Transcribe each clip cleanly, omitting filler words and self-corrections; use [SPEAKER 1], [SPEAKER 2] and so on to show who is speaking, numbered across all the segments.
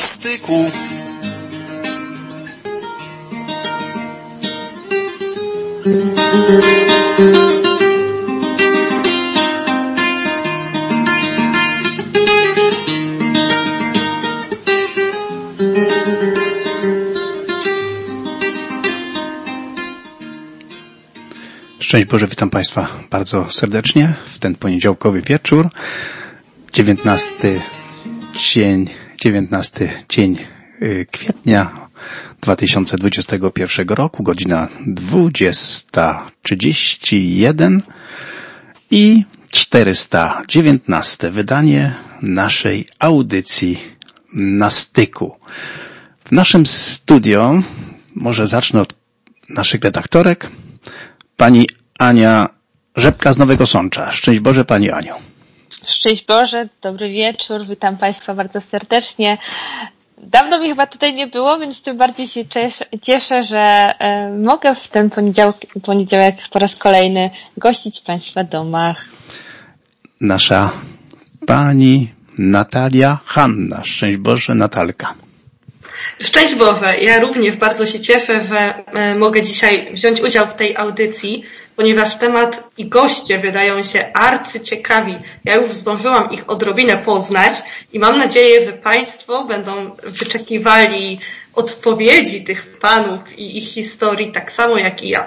[SPEAKER 1] styku.
[SPEAKER 2] Szczęść Boże, witam Państwa bardzo serdecznie w ten poniedziałkowy wieczór. 19 dzień kwietnia 2021 roku, godzina 20:31 i 419 wydanie naszej audycji Na styku. W naszym studio, może zacznę od naszych redaktorek, pani Ania Rzepka z Nowego Sącza. Szczęść Boże, Pani Aniu.
[SPEAKER 3] Szczęść Boże, dobry wieczór, witam Państwa bardzo serdecznie. Dawno mi chyba tutaj nie było, więc tym bardziej się cieszę, że mogę w ten poniedziałek po raz kolejny gościć w Państwa domach.
[SPEAKER 2] Nasza Pani Natalia Hanna. Szczęść Boże, Natalka.
[SPEAKER 4] Szczęść Boże, ja również bardzo się cieszę, że mogę dzisiaj wziąć udział w tej audycji, ponieważ temat i goście wydają się arcyciekawi. Ja już zdążyłam ich odrobinę poznać i mam nadzieję, że Państwo będą wyczekiwali odpowiedzi tych panów i ich historii tak samo jak i ja.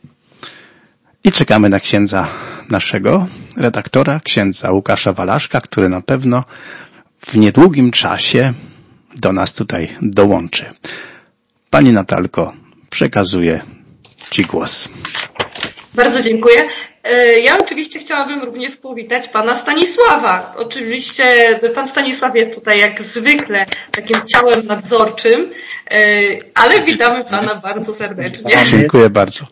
[SPEAKER 2] I czekamy na księdza naszego redaktora, księdza Łukasza Walaszka, który na pewno w niedługim czasie do nas tutaj dołączy. Pani Natalko, przekazuję Ci głos.
[SPEAKER 4] Bardzo dziękuję. Ja oczywiście chciałabym również powitać pana Stanisława. Oczywiście pan Stanisław jest tutaj jak zwykle takim ciałem nadzorczym, ale witamy pana bardzo serdecznie.
[SPEAKER 2] Dziękuję bardzo.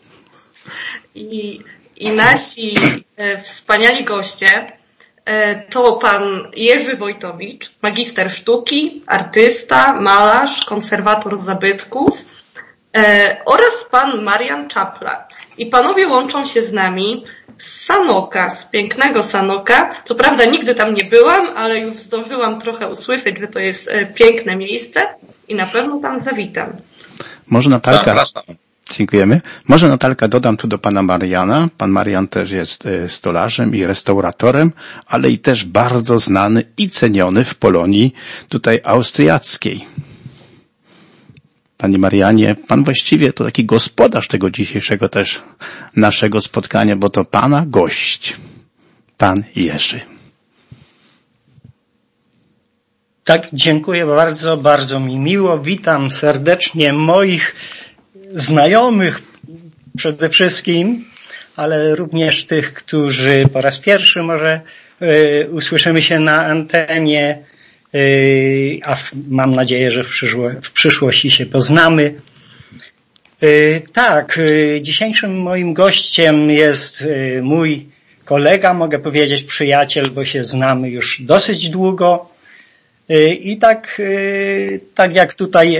[SPEAKER 4] I nasi wspaniali goście to pan Jerzy Wojtowicz, magister sztuki, artysta, malarz, konserwator zabytków oraz pan Marian Czapla. I panowie łączą się z nami z Sanoka, z pięknego Sanoka. Co prawda nigdy tam nie byłam, ale już zdążyłam trochę usłyszeć, że to jest piękne miejsce i na pewno tam zawitam.
[SPEAKER 2] Może Natalka... Dziękujemy. Może Natalka dodam tu do pana Mariana. Pan Marian też jest stolarzem i restauratorem, ale i też bardzo znany i ceniony w Polonii tutaj austriackiej. Panie Marianie, pan właściwie to taki gospodarz tego dzisiejszego też naszego spotkania, bo to pana gość, pan Jerzy.
[SPEAKER 5] Tak, dziękuję bardzo, bardzo mi miło. Witam serdecznie moich znajomych przede wszystkim, ale również tych, którzy po raz pierwszy może usłyszymy się na antenie, a mam nadzieję, że w przyszłości się poznamy. Tak, dzisiejszym moim gościem jest mój kolega, mogę powiedzieć przyjaciel, bo się znamy już dosyć długo. I tak jak tutaj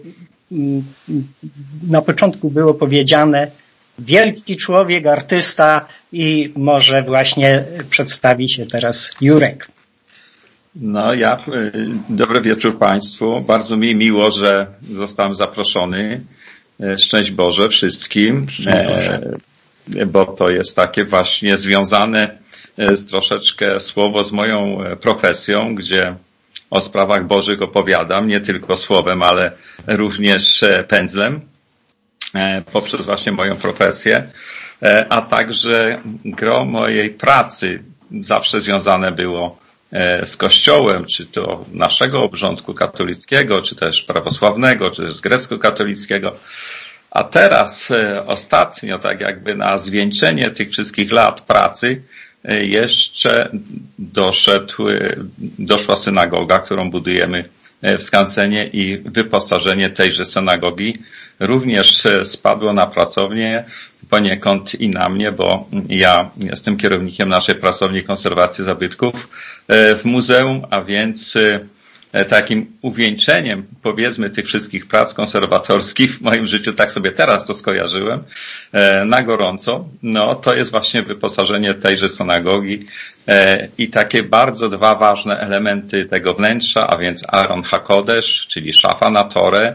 [SPEAKER 5] na początku było powiedziane, wielki człowiek, artysta i może właśnie przedstawi się teraz Jurek.
[SPEAKER 6] No dobry wieczór Państwu. Bardzo mi miło, że zostałem zaproszony. Szczęść Boże wszystkim.
[SPEAKER 2] Szczęść Boże.
[SPEAKER 6] Bo to jest takie właśnie związane z troszeczkę słowo z moją profesją, gdzie o sprawach Bożych opowiadam, nie tylko słowem, ale również pędzlem, poprzez właśnie moją profesję, a także gro mojej pracy zawsze związane było z Kościołem, czy to naszego obrządku katolickiego, czy też prawosławnego, czy też grecko-katolickiego. A teraz ostatnio, tak jakby na zwieńczenie tych wszystkich lat pracy, jeszcze doszła synagoga, którą budujemy w Skansenie i wyposażenie tejże synagogi również spadło na pracownię poniekąd i na mnie, bo ja jestem kierownikiem naszej pracowni konserwacji zabytków w muzeum, a więc takim uwieńczeniem, powiedzmy, tych wszystkich prac konserwatorskich w moim życiu, tak sobie teraz to skojarzyłem, na gorąco, no to jest właśnie wyposażenie tejże synagogi i takie bardzo dwa ważne elementy tego wnętrza, a więc Aron HaKodesh, czyli szafa na Torę,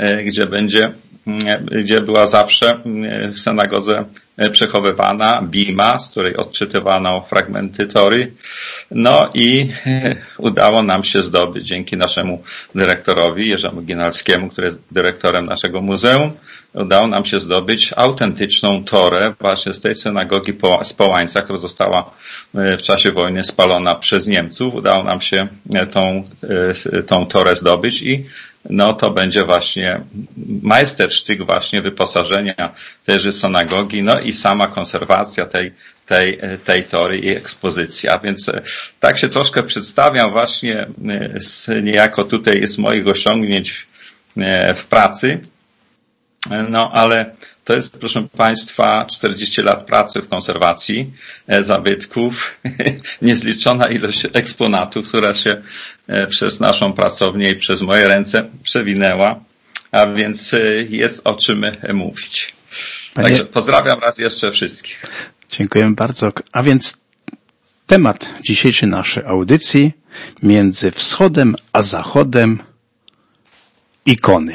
[SPEAKER 6] gdzie była zawsze w synagodze przechowywana bima, z której odczytywano fragmenty Tory. No i udało nam się zdobyć, dzięki naszemu dyrektorowi Jerzemu Ginalskiemu, który jest dyrektorem naszego muzeum, udało nam się zdobyć autentyczną Torę właśnie z tej synagogi z Połańca, która została w czasie wojny spalona przez Niemców. Udało nam się tą Torę zdobyć i no to będzie właśnie majstersztyk właśnie wyposażenia tejże synagogi, no i sama konserwacja tej Tory i ekspozycja. Więc tak się troszkę przedstawiam właśnie niejako tutaj z moich osiągnięć w pracy. No ale to jest, proszę Państwa, 40 lat pracy w konserwacji zabytków, niezliczona ilość eksponatów, która się przez naszą pracownię i przez moje ręce przewinęła, a więc jest o czym mówić. Także pozdrawiam raz jeszcze wszystkich.
[SPEAKER 2] Dziękujemy bardzo. A więc temat dzisiejszej naszej audycji: między wschodem a zachodem ikony.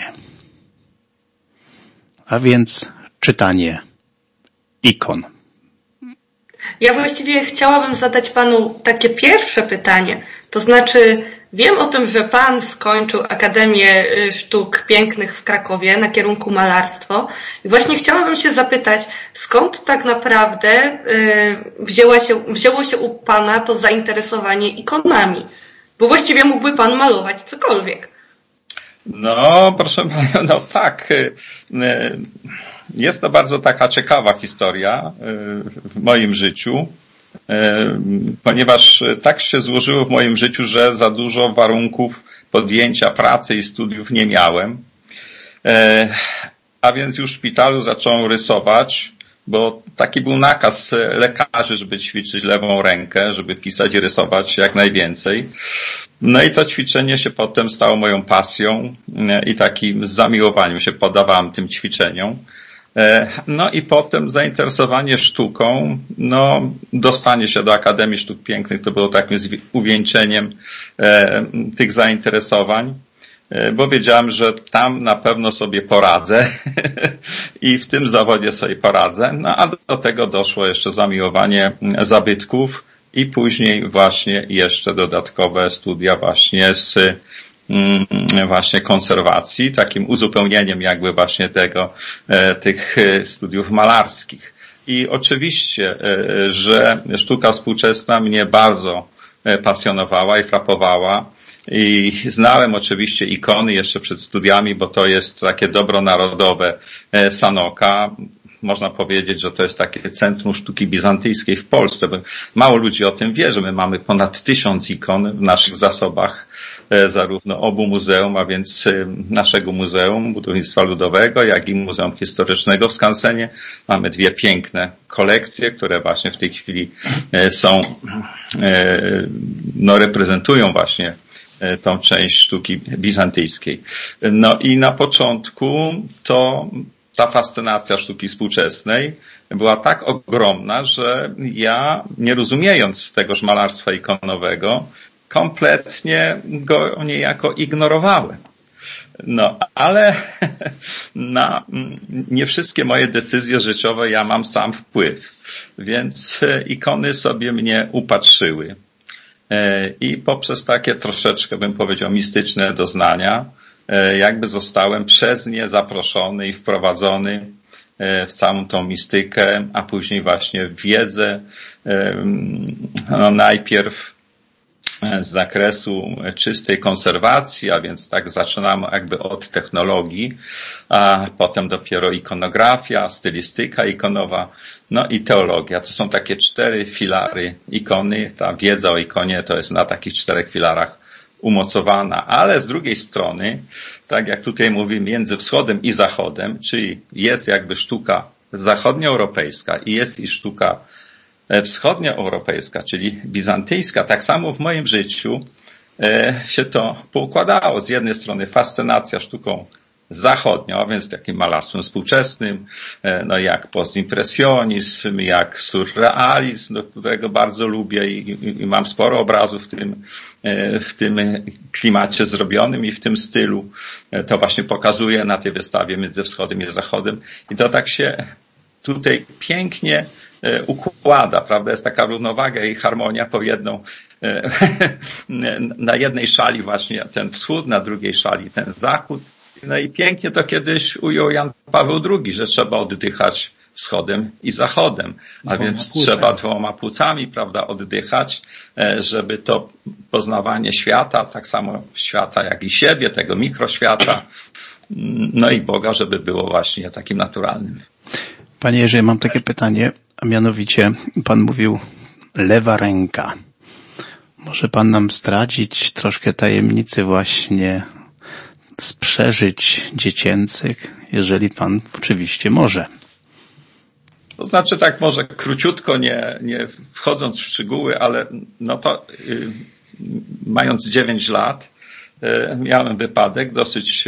[SPEAKER 2] A więc czytanie ikon.
[SPEAKER 4] Ja właściwie chciałabym zadać Panu takie pierwsze pytanie. To znaczy, wiem o tym, że Pan skończył Akademię Sztuk Pięknych w Krakowie na kierunku malarstwo i właśnie chciałabym się zapytać, skąd tak naprawdę wzięło się u Pana to zainteresowanie ikonami? Bo właściwie mógłby Pan malować cokolwiek.
[SPEAKER 6] No, proszę Panią, no tak. Jest to bardzo taka ciekawa historia w moim życiu, ponieważ tak się złożyło w moim życiu, że za dużo warunków podjęcia pracy i studiów nie miałem. A więc już w szpitalu zacząłem rysować, bo taki był nakaz lekarzy, żeby ćwiczyć lewą rękę, żeby pisać i rysować jak najwięcej. No i to ćwiczenie się potem stało moją pasją i takim zamiłowaniem się poddawałem tym ćwiczeniom. No i potem zainteresowanie sztuką, no dostanie się do Akademii Sztuk Pięknych to było takim uwieńczeniem tych zainteresowań, bo wiedziałem, że tam na pewno sobie poradzę i w tym zawodzie sobie poradzę. No a do tego doszło jeszcze zamiłowanie zabytków i później właśnie jeszcze dodatkowe studia właśnie właśnie konserwacji, takim uzupełnieniem jakby właśnie tych studiów malarskich. I oczywiście, że sztuka współczesna mnie bardzo pasjonowała i frapowała. I znałem oczywiście ikony jeszcze przed studiami, bo to jest takie dobro narodowe Sanoka. Można powiedzieć, że to jest takie centrum sztuki bizantyjskiej w Polsce, bo mało ludzi o tym wie, że my mamy ponad 1000 ikon w naszych zasobach, zarówno obu muzeum, a więc naszego Muzeum Budownictwa Ludowego, jak i Muzeum Historycznego w Skansenie. Mamy 2 piękne kolekcje, które właśnie w tej chwili są, no reprezentują właśnie tą część sztuki bizantyjskiej. No i na początku to ta fascynacja sztuki współczesnej była tak ogromna, że ja, nie rozumiejąc tegoż malarstwa ikonowego, kompletnie go niejako ignorowałem. No, ale na nie wszystkie moje decyzje życiowe ja mam sam wpływ, więc ikony sobie mnie upatrzyły. I poprzez takie troszeczkę, bym powiedział, mistyczne doznania, jakby zostałem przez nie zaproszony i wprowadzony w całą tą mistykę, a później właśnie w wiedzę, no najpierw z zakresu czystej konserwacji, a więc tak zaczynamy jakby od technologii, a potem dopiero ikonografia, stylistyka ikonowa, no i teologia. To są takie 4 filary ikony. Ta wiedza o ikonie to jest na takich 4 filarach umocowana, ale z drugiej strony, tak jak tutaj mówię, między wschodem i zachodem, czyli jest jakby sztuka zachodnioeuropejska i jest i sztuka wschodnioeuropejska, czyli bizantyjska. Tak samo w moim życiu się to poukładało. Z jednej strony fascynacja sztuką zachodnią, a więc takim malarstwem współczesnym, no jak postimpresjonizm, jak surrealizm, do którego bardzo lubię i mam sporo obrazów w tym klimacie zrobionym i w tym stylu. To właśnie pokazuje na tej wystawie między wschodem i zachodem i to tak się tutaj pięknie układa, prawda? Jest taka równowaga i harmonia na jednej szali właśnie ten wschód, na drugiej szali ten zachód. No i pięknie to kiedyś ujął Jan Paweł II, że trzeba oddychać wschodem i zachodem, a więc trzeba dwoma płucami, prawda, oddychać, żeby to poznawanie świata, tak samo świata jak i siebie, tego mikroświata, no i Boga, żeby było właśnie takim naturalnym.
[SPEAKER 2] Panie Jerzy, mam takie pytanie, a mianowicie pan mówił lewa ręka. Może pan nam zdradzić troszkę tajemnicy właśnie z przeżyć dziecięcych, jeżeli pan oczywiście może.
[SPEAKER 6] To znaczy tak może króciutko, nie wchodząc w szczegóły, ale no to mając 9 lat miałem wypadek dosyć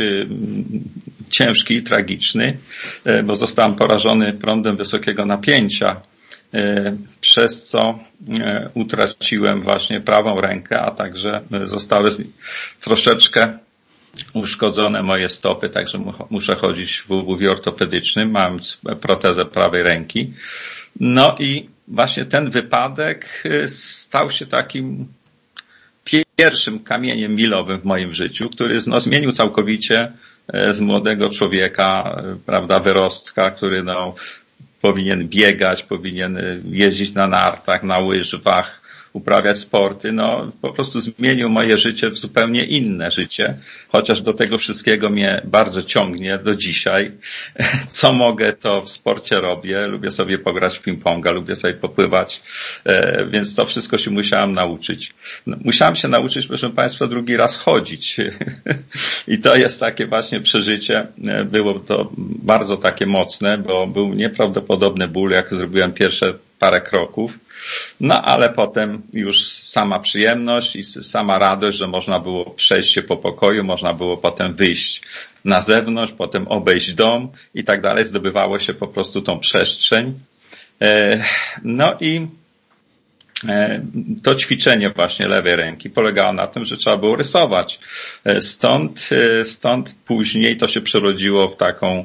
[SPEAKER 6] ciężki i tragiczny, bo zostałem porażony prądem wysokiego napięcia, przez co utraciłem właśnie prawą rękę, a także zostały troszeczkę uszkodzone moje stopy, także muszę chodzić w obuwiu ortopedycznym, mając protezę prawej ręki. No i właśnie ten wypadek stał się takim pierwszym kamieniem milowym w moim życiu, który zmienił całkowicie z młodego człowieka, prawda, wyrostka, który powinien biegać, powinien jeździć na nartach, na łyżwach, uprawiać sporty, po prostu zmienił moje życie w zupełnie inne życie, chociaż do tego wszystkiego mnie bardzo ciągnie do dzisiaj. Co mogę, to w sporcie robię, lubię sobie pograć w ping-ponga, lubię sobie popływać, więc to wszystko się musiałem nauczyć. Musiałem się nauczyć, proszę Państwa, drugi raz chodzić i to jest takie właśnie przeżycie, było to bardzo takie mocne, bo był nieprawdopodobny ból, jak zrobiłem pierwsze parę kroków. No ale potem już sama przyjemność i sama radość, że można było przejść się po pokoju, można było potem wyjść na zewnątrz, potem obejść dom i tak dalej. Zdobywało się po prostu tą przestrzeń. No i to ćwiczenie właśnie lewej ręki polegało na tym, że trzeba było rysować. Stąd później to się przerodziło w taką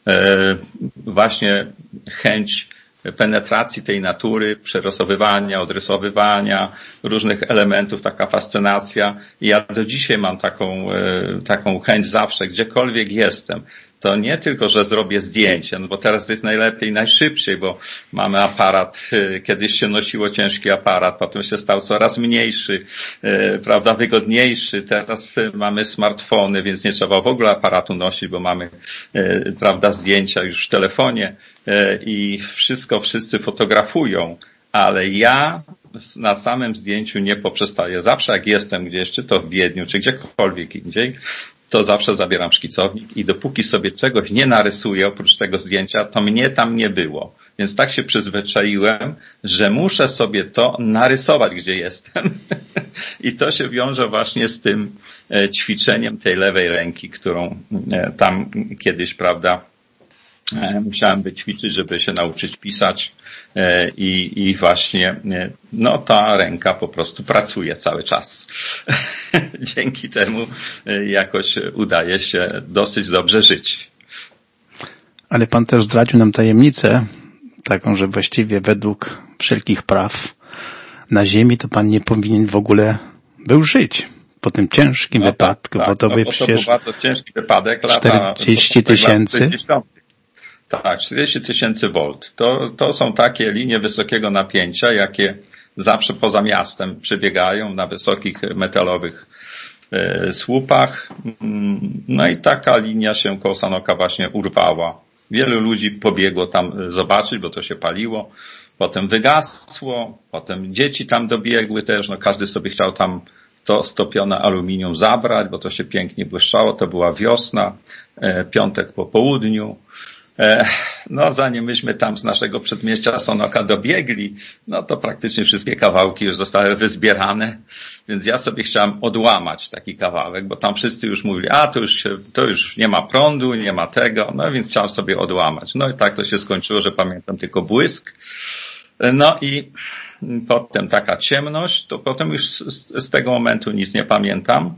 [SPEAKER 6] właśnie chęć penetracji tej natury, przerysowywania, odrysowywania różnych elementów, taka fascynacja. I ja do dzisiaj mam taką chęć zawsze, gdziekolwiek jestem. To nie tylko, że zrobię zdjęcie, bo teraz jest najlepiej, najszybciej, bo mamy aparat, kiedyś się nosiło ciężki aparat, potem się stał coraz mniejszy, prawda, wygodniejszy. Teraz mamy smartfony, więc nie trzeba w ogóle aparatu nosić, bo mamy, prawda, zdjęcia już w telefonie i wszyscy fotografują, ale ja na samym zdjęciu nie poprzestaję. Zawsze jak jestem gdzieś, czy to w Wiedniu, czy gdziekolwiek indziej, to zawsze zabieram szkicownik i dopóki sobie czegoś nie narysuję oprócz tego zdjęcia, to mnie tam nie było. Więc tak się przyzwyczaiłem, że muszę sobie to narysować, gdzie jestem. I to się wiąże właśnie z tym ćwiczeniem tej lewej ręki, którą tam kiedyś, prawda, musiałem wyćwiczyć, żeby się nauczyć pisać i właśnie ta ręka po prostu pracuje cały czas. Dzięki temu jakoś udaje się dosyć dobrze żyć.
[SPEAKER 2] Ale pan też zdradził nam tajemnicę taką, że właściwie według wszelkich praw na ziemi to pan nie powinien w ogóle był żyć po tym ciężkim wypadku, bo to by przecież
[SPEAKER 6] to był bardzo ciężki wypadek,
[SPEAKER 2] 40 tysięcy.
[SPEAKER 6] Tak, 40 000 volt. To są takie linie wysokiego napięcia, jakie zawsze poza miastem przebiegają na wysokich metalowych słupach. No i taka linia się koło Sanoka właśnie urwała. Wielu ludzi pobiegło tam zobaczyć, bo to się paliło. Potem wygasło, potem dzieci tam dobiegły też. Każdy sobie chciał tam to stopione aluminium zabrać, bo to się pięknie błyszczało. To była wiosna, piątek po południu. Zanim myśmy tam z naszego przedmieścia Sanoka dobiegli, to praktycznie wszystkie kawałki już zostały wyzbierane Więc ja sobie chciałem odłamać taki kawałek, bo tam wszyscy już mówili, to już nie ma prądu, nie ma tego, no więc chciałem sobie odłamać. No i tak to się skończyło, że pamiętam tylko błysk. No i potem taka ciemność, to potem już z tego momentu nic nie pamiętam.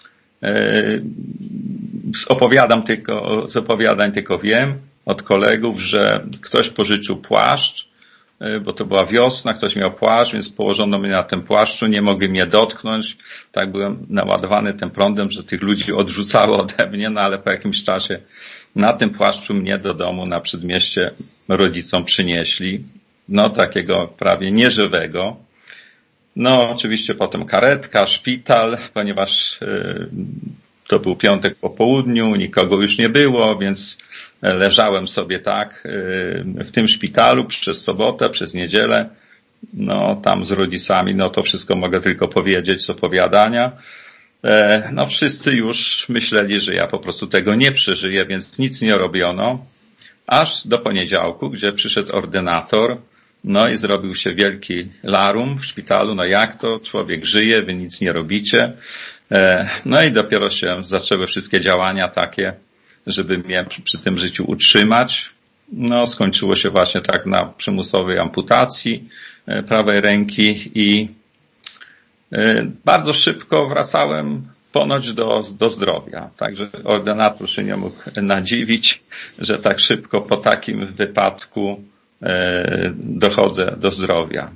[SPEAKER 6] Z opowiadań tylko wiem od kolegów, że ktoś pożyczył płaszcz, bo to była wiosna, ktoś miał płaszcz, więc położono mnie na tym płaszczu, nie mogli mnie dotknąć. Tak byłem naładowany tym prądem, że tych ludzi odrzucało ode mnie, no ale po jakimś czasie na tym płaszczu mnie do domu na przedmieście rodzicom przynieśli. No takiego prawie nieżywego. No oczywiście potem karetka, szpital, ponieważ to był piątek po południu, nikogo już nie było, więc leżałem sobie tak w tym szpitalu przez sobotę, przez niedzielę, no tam z rodzicami, no to wszystko mogę tylko powiedzieć z opowiadania. No wszyscy już myśleli, że ja po prostu tego nie przeżyję, więc nic nie robiono, aż do poniedziałku, gdzie przyszedł ordynator, no i zrobił się wielki larum w szpitalu, no jak to, człowiek żyje, wy nic nie robicie. No i dopiero się zaczęły wszystkie działania takie, żeby mnie przy tym życiu utrzymać. No skończyło się właśnie tak na przymusowej amputacji prawej ręki i bardzo szybko wracałem ponoć do zdrowia. Także ordynator się nie mógł nadziwić, że tak szybko po takim wypadku dochodzę do zdrowia.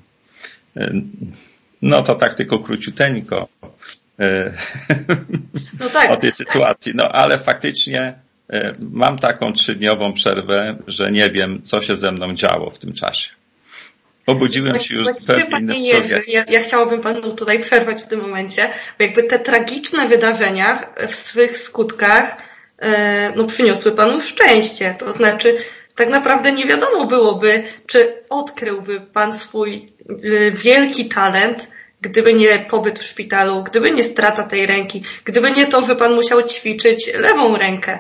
[SPEAKER 6] No to tak tylko króciuteńko
[SPEAKER 4] no tak.
[SPEAKER 6] o tej sytuacji. No ale faktycznie mam taką 3-dniową przerwę, że nie wiem, co się ze mną działo w tym czasie. Obudziłem się już zupełnie innym człowiekiem.
[SPEAKER 4] Ja chciałabym panu tutaj przerwać w tym momencie, bo jakby te tragiczne wydarzenia w swych skutkach no przyniosły panu szczęście. To znaczy tak naprawdę nie wiadomo byłoby, czy odkryłby pan swój wielki talent, gdyby nie pobyt w szpitalu, gdyby nie strata tej ręki, gdyby nie to, że pan musiał ćwiczyć lewą rękę.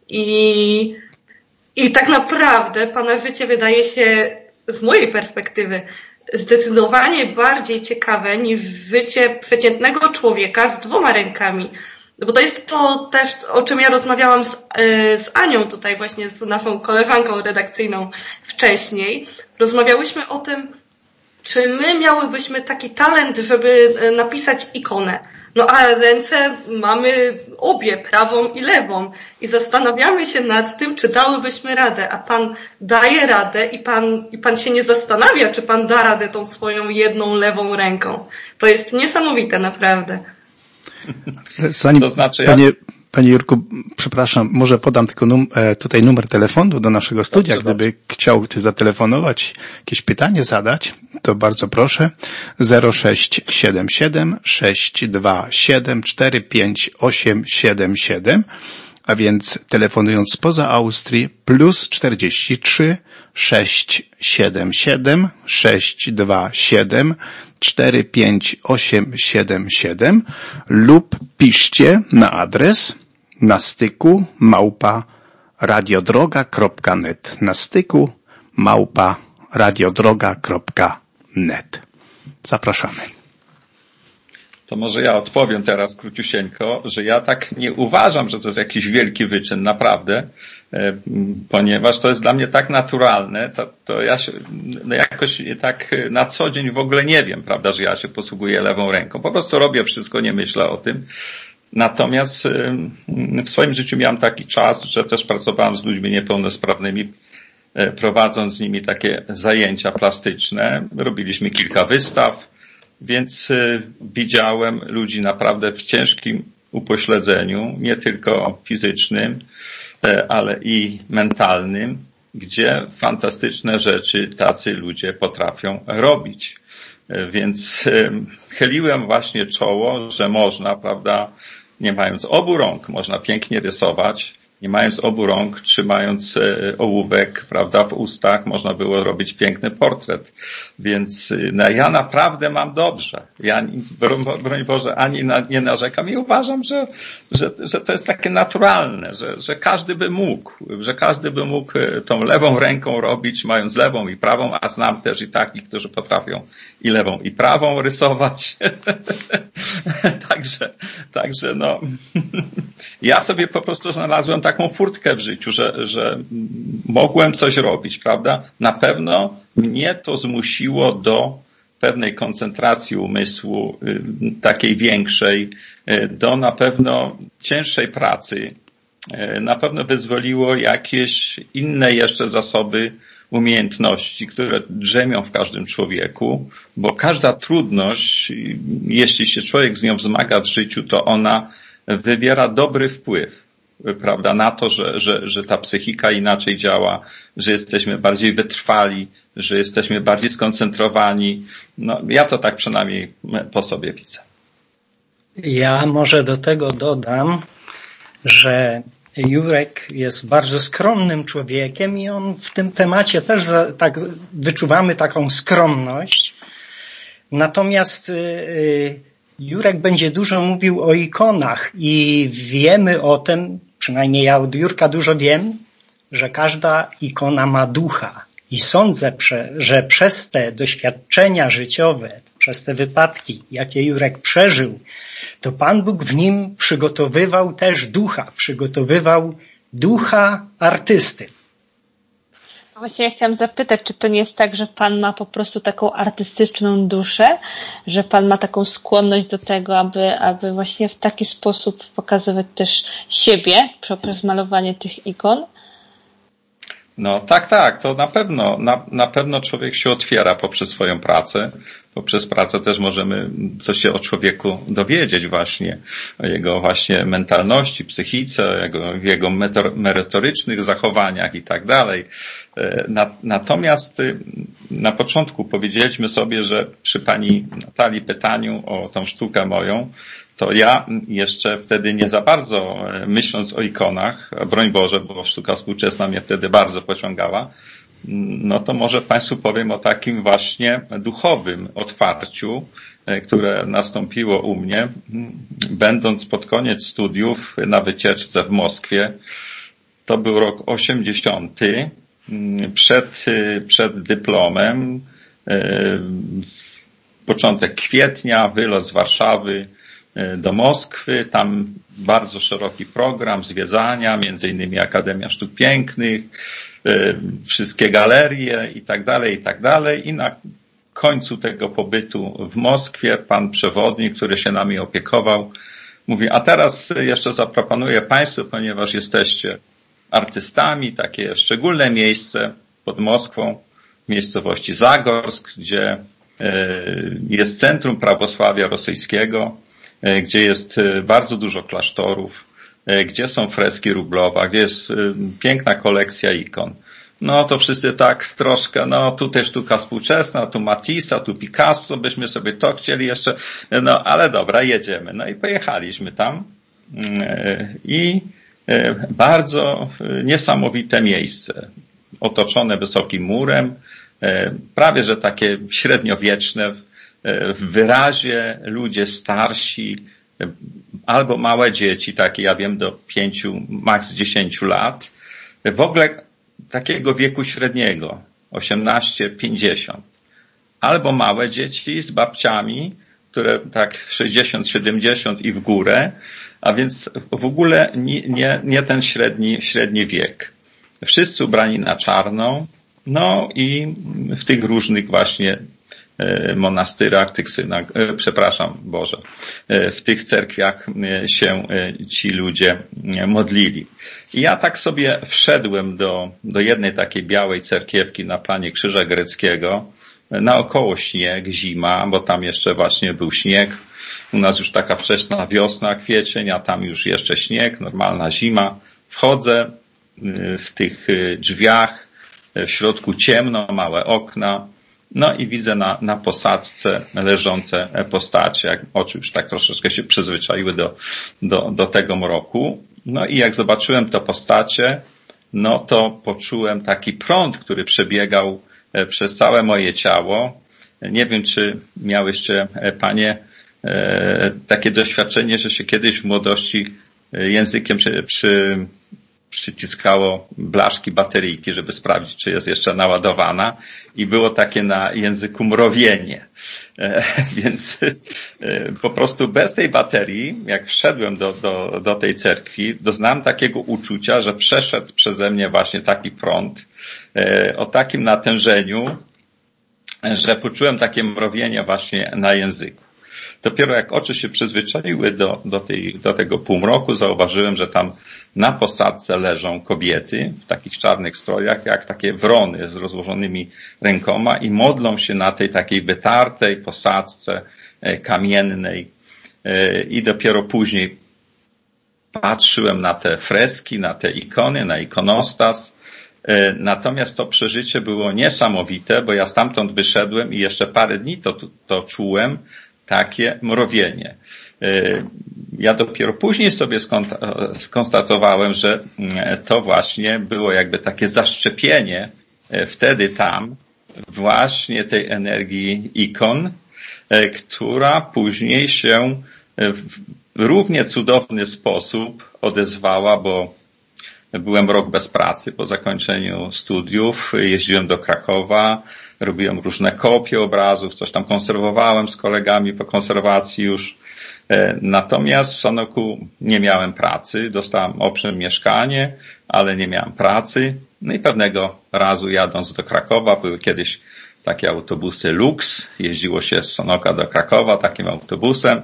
[SPEAKER 4] I tak naprawdę pana życie wydaje się z mojej perspektywy zdecydowanie bardziej ciekawe niż życie przeciętnego człowieka z 2 rękami. Bo to jest to też, o czym ja rozmawiałam z Anią tutaj właśnie, z naszą koleżanką redakcyjną wcześniej. Rozmawiałyśmy o tym, czy my miałybyśmy taki talent, żeby napisać ikonę. No a ręce mamy obie, prawą i lewą. I zastanawiamy się nad tym, czy dałybyśmy radę. A pan daje radę i pan się nie zastanawia, czy pan da radę tą swoją jedną lewą ręką. To jest niesamowite, naprawdę.
[SPEAKER 2] Zanim, Panie Jurku, przepraszam, może podam tylko tutaj numer telefonu do naszego studia. Gdyby chciał zatelefonować, jakieś pytanie zadać, to bardzo proszę. 0677 627 45877, a więc telefonując spoza Austrii +43 677 627 45877 lub piszcie na adres na styku @radiodroga.net, na styku @radiodroga.net. Zapraszamy.
[SPEAKER 6] To może ja odpowiem teraz króciusieńko, że ja tak nie uważam, że to jest jakiś wielki wyczyn, naprawdę, ponieważ to jest dla mnie tak naturalne, to ja się jakoś tak na co dzień w ogóle nie wiem, prawda, że ja się posługuję lewą ręką. Po prostu robię wszystko, nie myślę o tym. Natomiast w swoim życiu miałem taki czas, że też pracowałem z ludźmi niepełnosprawnymi, prowadząc z nimi takie zajęcia plastyczne. Robiliśmy kilka wystaw, więc widziałem ludzi naprawdę w ciężkim upośledzeniu, nie tylko fizycznym, ale i mentalnym, gdzie fantastyczne rzeczy tacy ludzie potrafią robić. Więc chyliłem właśnie czoło, że można, prawda, nie mając obu rąk, można pięknie rysować, nie mając obu rąk, trzymając ołówek, prawda, w ustach, można było robić piękny portret. Więc no, ja naprawdę mam dobrze. Ja, broń Boże, ani nie narzekam i uważam, że to jest takie naturalne, że każdy by mógł, tą lewą ręką robić, mając lewą i prawą, a znam też i takich, którzy potrafią i lewą i prawą rysować. Także no, ja sobie po prostu znalazłem taką furtkę w życiu, że mogłem coś robić, prawda? Na pewno mnie to zmusiło do pewnej koncentracji umysłu, takiej większej, do na pewno cięższej pracy. Na pewno wyzwoliło jakieś inne jeszcze zasoby umiejętności, które drzemią w każdym człowieku, bo każda trudność, jeśli się człowiek z nią wzmaga w życiu, to ona wywiera dobry wpływ, prawda, na to, że ta psychika inaczej działa, że jesteśmy bardziej wytrwali, że jesteśmy bardziej skoncentrowani. No, ja to tak przynajmniej po sobie widzę.
[SPEAKER 5] Ja może do tego dodam, że Jurek jest bardzo skromnym człowiekiem i on w tym temacie też tak wyczuwamy taką skromność. Natomiast Jurek będzie dużo mówił o ikonach i wiemy o tym, przynajmniej ja od Jurka dużo wiem, że każda ikona ma ducha. I sądzę, że przez te doświadczenia życiowe, przez te wypadki, jakie Jurek przeżył, to Pan Bóg w nim przygotowywał też ducha artysty.
[SPEAKER 3] Właśnie ja chciałam zapytać, czy to nie jest tak, że Pan ma po prostu taką artystyczną duszę, że Pan ma taką skłonność do tego, aby właśnie w taki sposób pokazywać też siebie poprzez malowanie tych ikon?
[SPEAKER 6] No tak, to na pewno człowiek się otwiera poprzez swoją pracę. Poprzez pracę też możemy coś się o człowieku dowiedzieć właśnie, o jego właśnie mentalności, psychice, jego merytorycznych zachowaniach i tak dalej. Natomiast na początku powiedzieliśmy sobie, że przy pani Natalii pytaniu o tą sztukę moją, to ja jeszcze wtedy nie za bardzo myśląc o ikonach, broń Boże, bo sztuka współczesna mnie wtedy bardzo pociągała, no to może Państwu powiem o takim właśnie duchowym otwarciu, które nastąpiło u mnie, będąc pod koniec studiów na wycieczce w Moskwie. To był rok 80, przed dyplomem, początek kwietnia, wylot z Warszawy do Moskwy, tam bardzo szeroki program zwiedzania, między innymi Akademia Sztuk Pięknych, wszystkie galerie i tak dalej. I na końcu tego pobytu w Moskwie pan przewodnik, który się nami opiekował, mówi, a teraz jeszcze zaproponuję Państwu, ponieważ jesteście artystami, takie szczególne miejsce pod Moskwą, w miejscowości Zagorsk, gdzie jest centrum prawosławia rosyjskiego, gdzie jest bardzo dużo klasztorów, gdzie są freski Rublowa, gdzie jest piękna kolekcja ikon. No to wszyscy tak troszkę, no tutaj sztuka współczesna, tu Matissa, tu Picasso, byśmy sobie to chcieli jeszcze, no ale dobra, jedziemy. No i pojechaliśmy tam i bardzo niesamowite miejsce, otoczone wysokim murem, prawie że takie średniowieczne, w wyrazie ludzie starsi, albo małe dzieci, takie ja wiem do 5, maks 10 lat, w ogóle takiego wieku średniego, 18-50, albo małe dzieci z babciami, które tak 60-70 i w górę, a więc w ogóle nie ten średni wiek. Wszyscy ubrani na czarno, no i w tych różnych właśnie monastyrach, w tych cerkwiach się ci ludzie modlili. I ja tak sobie wszedłem do jednej takiej białej cerkiewki na planie Krzyża Greckiego, naokoło śnieg, zima, bo tam jeszcze właśnie był śnieg. U nas już taka wczesna wiosna, kwiecień, a tam już jeszcze śnieg, normalna zima. Wchodzę w tych drzwiach, w środku ciemno, małe okna, no i widzę na posadzce leżące postacie, jak oczy już tak troszeczkę się przyzwyczaiły do tego mroku No i jak zobaczyłem to postacie, no to poczułem taki prąd, który przebiegał przez całe moje ciało. Nie wiem, czy miałyście, panie, takie doświadczenie, że się kiedyś w młodości językiem przyciskało blaszki bateryjki, żeby sprawdzić, czy jest jeszcze naładowana i było takie na języku mrowienie. Więc po prostu bez tej baterii, jak wszedłem do tej cerkwi, doznałem takiego uczucia, że przeszedł przeze mnie właśnie taki prąd o takim natężeniu, że poczułem takie mrowienie właśnie na języku. Dopiero jak oczy się przyzwyczaiły do tego półmroku, zauważyłem, że tam na posadzce leżą kobiety w takich czarnych strojach, jak takie wrony z rozłożonymi rękoma i modlą się na tej takiej wytartej posadzce kamiennej. I dopiero później patrzyłem na te freski, na te ikony, na ikonostas. Natomiast to przeżycie było niesamowite, bo ja stamtąd wyszedłem i jeszcze parę dni to czułem, takie mrowienie. Ja dopiero później sobie skonstatowałem, że to właśnie było jakby takie zaszczepienie wtedy tam właśnie tej energii ikon, która później się w równie cudowny sposób odezwała, bo byłem rok bez pracy po zakończeniu studiów, jeździłem do Krakowa, robiłem różne kopie obrazów, coś tam konserwowałem z kolegami po konserwacji już. Natomiast w Sanoku nie miałem pracy, dostałem owszem mieszkanie, ale nie miałem pracy. No i pewnego razu jadąc do Krakowa, były kiedyś takie autobusy Lux, jeździło się z Sanoka do Krakowa takim autobusem.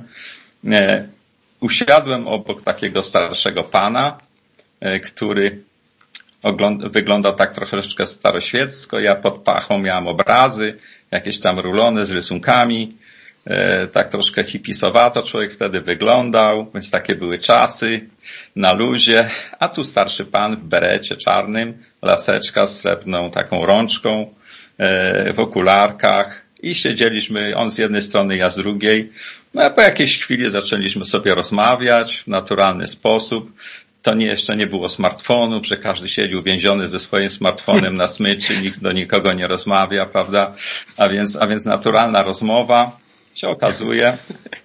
[SPEAKER 6] Usiadłem obok takiego starszego pana, który wyglądał tak troszeczkę staroświecko. Ja pod pachą miałem obrazy, jakieś tam rulony z rysunkami. Tak troszkę hipisowato człowiek wtedy wyglądał, więc takie były czasy, na luzie. A tu starszy pan w berecie czarnym, laseczka z srebrną taką rączką, w okularkach i siedzieliśmy, on z jednej strony, ja z drugiej. No a po jakiejś chwili zaczęliśmy sobie rozmawiać w naturalny sposób. To jeszcze nie było smartfonów, że każdy siedzi uwięziony ze swoim smartfonem na smyczy, nikt do nikogo nie rozmawia, prawda? A więc naturalna rozmowa. Się okazuje,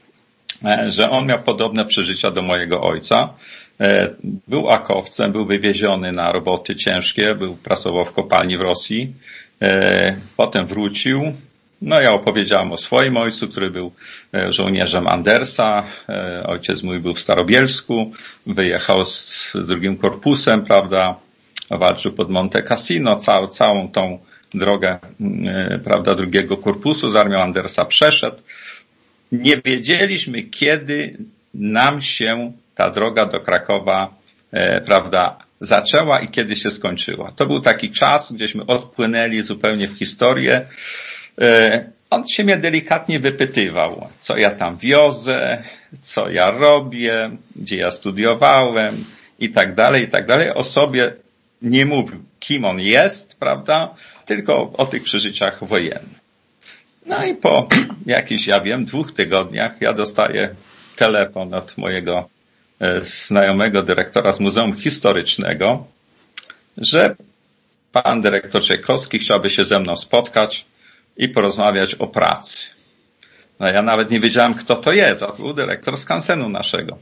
[SPEAKER 6] że on miał podobne przeżycia do mojego ojca. Był akowcem, był wywieziony na roboty ciężkie, pracował w kopalni w Rosji. Potem wrócił. No ja opowiedziałem o swoim ojcu, który był żołnierzem Andersa. Ojciec mój był w Starobielsku, wyjechał z drugim korpusem, prawda, walczył pod Monte Cassino, całą tą drogę, prawda, drugiego korpusu z armią Andersa przeszedł. Nie wiedzieliśmy, kiedy nam się ta droga do Krakowa, prawda, zaczęła i kiedy się skończyła. To był taki czas, gdzieśmy odpłynęli zupełnie w historię. On się mnie delikatnie wypytywał, co ja tam wiozę, co ja robię, gdzie ja studiowałem i tak dalej, i tak dalej. O sobie nie mówił, kim on jest, prawda, tylko o tych przeżyciach wojennych. No i po jakichś, 2 tygodniach ja dostaję telefon od mojego znajomego dyrektora z Muzeum Historycznego, że pan dyrektor Czajkowski chciałby się ze mną spotkać i porozmawiać o pracy. No ja nawet nie wiedziałem, kto to jest, a to był dyrektor skansenu naszego.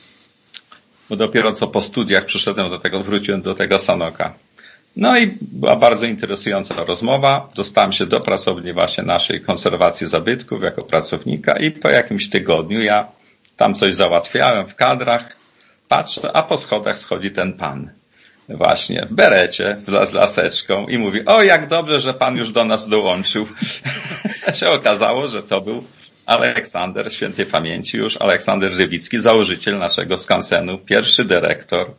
[SPEAKER 6] Bo dopiero co po studiach wróciłem do tego Sanoka. No i była bardzo interesująca rozmowa. Dostałem się do pracowni właśnie naszej konserwacji zabytków jako pracownika i po jakimś tygodniu ja tam coś załatwiałem w kadrach, patrzę, a po schodach schodzi ten pan. Właśnie w berecie z laseczką i mówi, o jak dobrze, że pan już do nas dołączył. się okazało, że to był Aleksander, świętej pamięci już, Aleksander Rywicki, założyciel naszego skansenu, pierwszy dyrektor.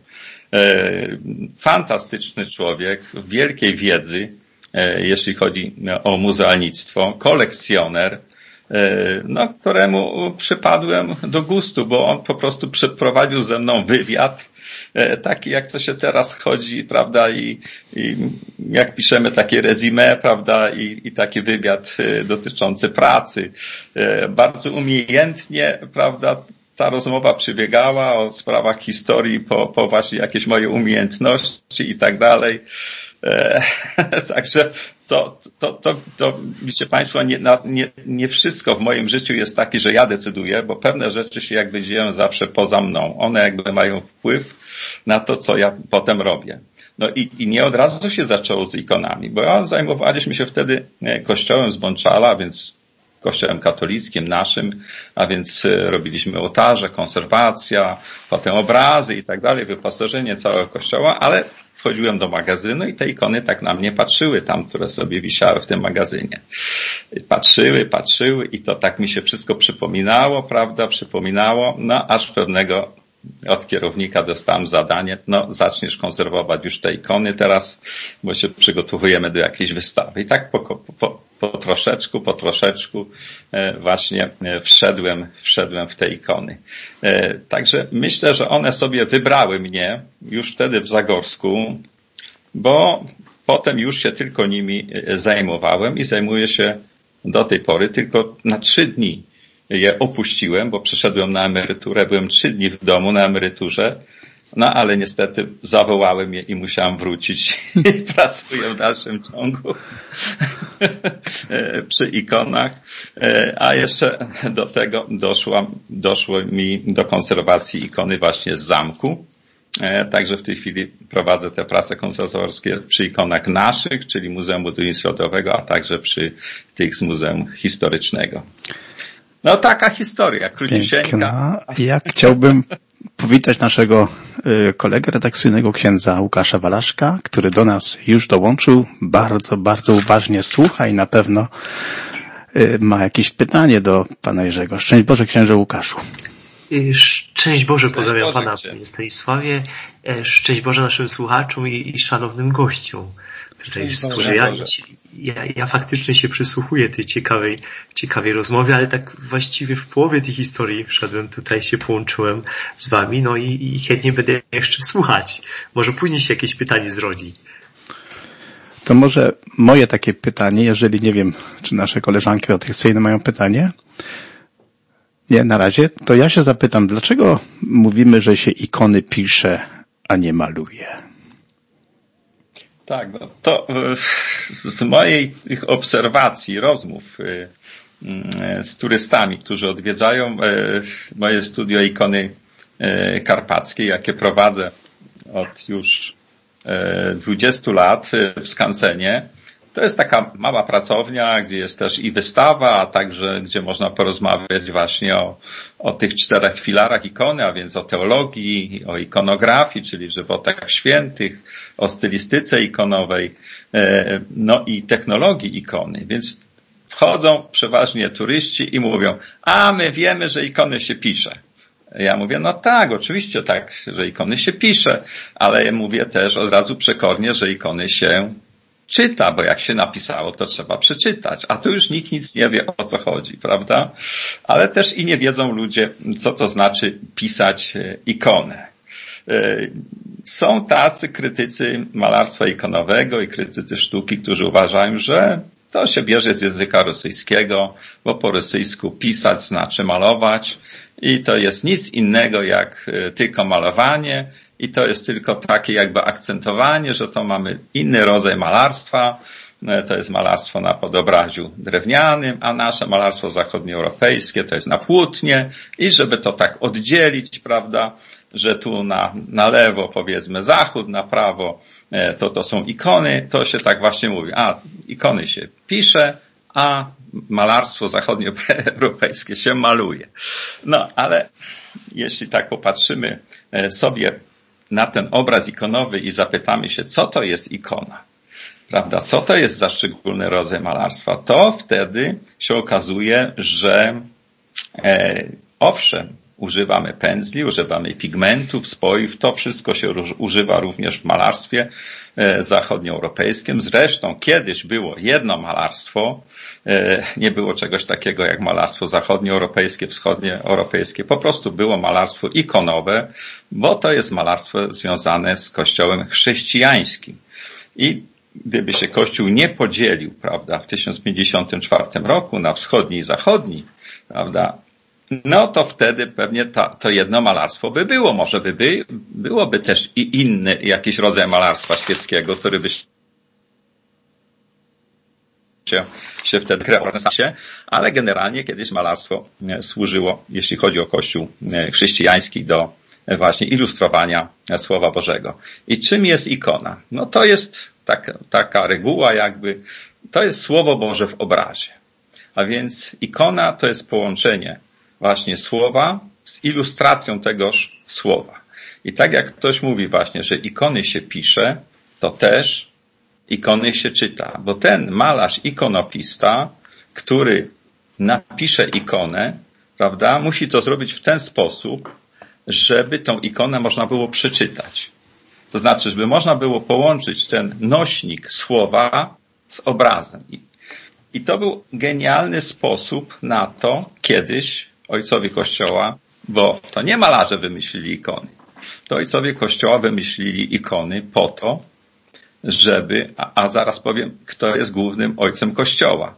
[SPEAKER 6] Fantastyczny człowiek, wielkiej wiedzy, jeśli chodzi o muzealnictwo, kolekcjoner, no, któremu przypadłem do gustu, bo on po prostu przeprowadził ze mną wywiad, taki jak to się teraz chodzi, prawda, i jak piszemy takie resume, prawda, i taki wywiad dotyczący pracy. Bardzo umiejętnie, prawda, ta rozmowa przebiegała o sprawach historii po właśnie jakieś moje umiejętności i tak dalej. Także to wiecie Państwo, nie wszystko w moim życiu jest takie, że ja decyduję, bo pewne rzeczy się jakby dzieją zawsze poza mną. One jakby mają wpływ na to, co ja potem robię. No i nie od razu się zaczęło z ikonami, bo zajmowaliśmy się wtedy kościołem z Bączala, więc kościołem katolickim naszym, a więc robiliśmy ołtarze, konserwacja, potem obrazy i tak dalej, wyposażenie całego kościoła, ale wchodziłem do magazynu i te ikony tak na mnie patrzyły tam, które sobie wisiały w tym magazynie. Patrzyły i to tak mi się wszystko przypominało, prawda, no aż pewnego od kierownika dostałem zadanie, no zaczniesz konserwować już te ikony teraz, bo się przygotowujemy do jakiejś wystawy. I tak po troszeczku właśnie wszedłem w te ikony. Także myślę, że one sobie wybrały mnie już wtedy w Zagorsku, bo potem już się tylko nimi zajmowałem i zajmuję się do tej pory tylko na 3 dni. Je opuściłem, bo przeszedłem na emeryturę, byłem 3 dni w domu na emeryturze, no ale niestety zawołałem je i musiałem wrócić i pracuję w dalszym ciągu przy ikonach, a jeszcze do tego doszło mi do konserwacji ikony właśnie z zamku. Także w tej chwili prowadzę te prace konserwatorskie przy ikonach naszych, czyli Muzeum Budownictwa Ludowego, a także przy tych z Muzeum Historycznego. No taka historia, króciusieńka.
[SPEAKER 2] Ja chciałbym powitać naszego kolegę redakcyjnego, księdza Łukasza Walaszka, który do nas już dołączył. Bardzo, bardzo uważnie słucha i na pewno ma jakieś pytanie do pana Jerzego. Szczęść Boże, księże Łukaszu.
[SPEAKER 1] Szczęść Boże, pozdrawiam pana, panie Stanisławie. Szczęść Boże naszym słuchaczom i szanownym gościom. Tutaj ja faktycznie się przysłuchuję tej ciekawej rozmowie, ale tak właściwie w połowie tej historii wszedłem tutaj, się połączyłem z wami, no i chętnie będę jeszcze słuchać. Może później się jakieś pytanie zrodzi.
[SPEAKER 2] To może moje takie pytanie, jeżeli nie wiem, czy nasze koleżanki redakcyjne mają pytanie. Nie, na razie. To ja się zapytam, dlaczego mówimy, że się ikony pisze, a nie maluje?
[SPEAKER 6] Tak, no to z mojej obserwacji, rozmów z turystami, którzy odwiedzają moje studio ikony karpackiej, jakie prowadzę od już 20 lat w Skansenie. To jest taka mała pracownia, gdzie jest też i wystawa, a także gdzie można porozmawiać właśnie o tych 4 filarach ikony, a więc o teologii, o ikonografii, czyli żywotach świętych, o stylistyce ikonowej, no i technologii ikony. Więc wchodzą przeważnie turyści i mówią, a my wiemy, że ikony się pisze. Ja mówię, no tak, oczywiście tak, że ikony się pisze, ale ja mówię też od razu przekornie, że ikony się czyta, bo jak się napisało, to trzeba przeczytać. A tu już nikt nic nie wie, o co chodzi, prawda? Ale też i nie wiedzą ludzie, co to znaczy pisać ikonę. Są tacy krytycy malarstwa ikonowego i krytycy sztuki, którzy uważają, że to się bierze z języka rosyjskiego, bo po rosyjsku pisać znaczy malować i to jest nic innego jak tylko malowanie i to jest tylko takie jakby akcentowanie, że to mamy inny rodzaj malarstwa, to jest malarstwo na podobraziu drewnianym, a nasze malarstwo zachodnioeuropejskie to jest na płótnie i żeby to tak oddzielić, prawda, że tu na lewo powiedzmy zachód, na prawo to są ikony, to się tak właśnie mówi. A ikony się pisze, a malarstwo zachodnioeuropejskie się maluje. No, ale jeśli tak popatrzymy sobie na ten obraz ikonowy i zapytamy się, co to jest ikona, prawda, co to jest za szczególny rodzaj malarstwa, to wtedy się okazuje, że owszem, używamy pędzli, używamy pigmentów, spojów, to wszystko się używa również w malarstwie zachodnioeuropejskim. Zresztą kiedyś było jedno malarstwo, nie było czegoś takiego jak malarstwo zachodnioeuropejskie, wschodnioeuropejskie, po prostu było malarstwo ikonowe, bo to jest malarstwo związane z Kościołem chrześcijańskim. I gdyby się Kościół nie podzielił, prawda, w 1054 roku na wschodni i zachodni, prawda, no to wtedy pewnie to jedno malarstwo by było. Może byłoby też i inny jakiś rodzaj malarstwa świeckiego, który by się wtedy kreował, ale generalnie kiedyś malarstwo służyło, jeśli chodzi o Kościół chrześcijański, do właśnie ilustrowania Słowa Bożego. I czym jest ikona? No to jest taka reguła jakby, to jest Słowo Boże w obrazie. A więc ikona to jest połączenie właśnie słowa z ilustracją tegoż słowa. I tak jak ktoś mówi właśnie, że ikony się pisze, to też ikony się czyta. Bo ten malarz, ikonopista, który napisze ikonę, prawda, musi to zrobić w ten sposób, żeby tą ikonę można było przeczytać. To znaczy, żeby można było połączyć ten nośnik słowa z obrazem. I to był genialny sposób na to kiedyś ojcowie Kościoła, bo to nie malarze wymyślili ikony. To ojcowie Kościoła wymyślili ikony po to, żeby, a zaraz powiem, kto jest głównym ojcem Kościoła.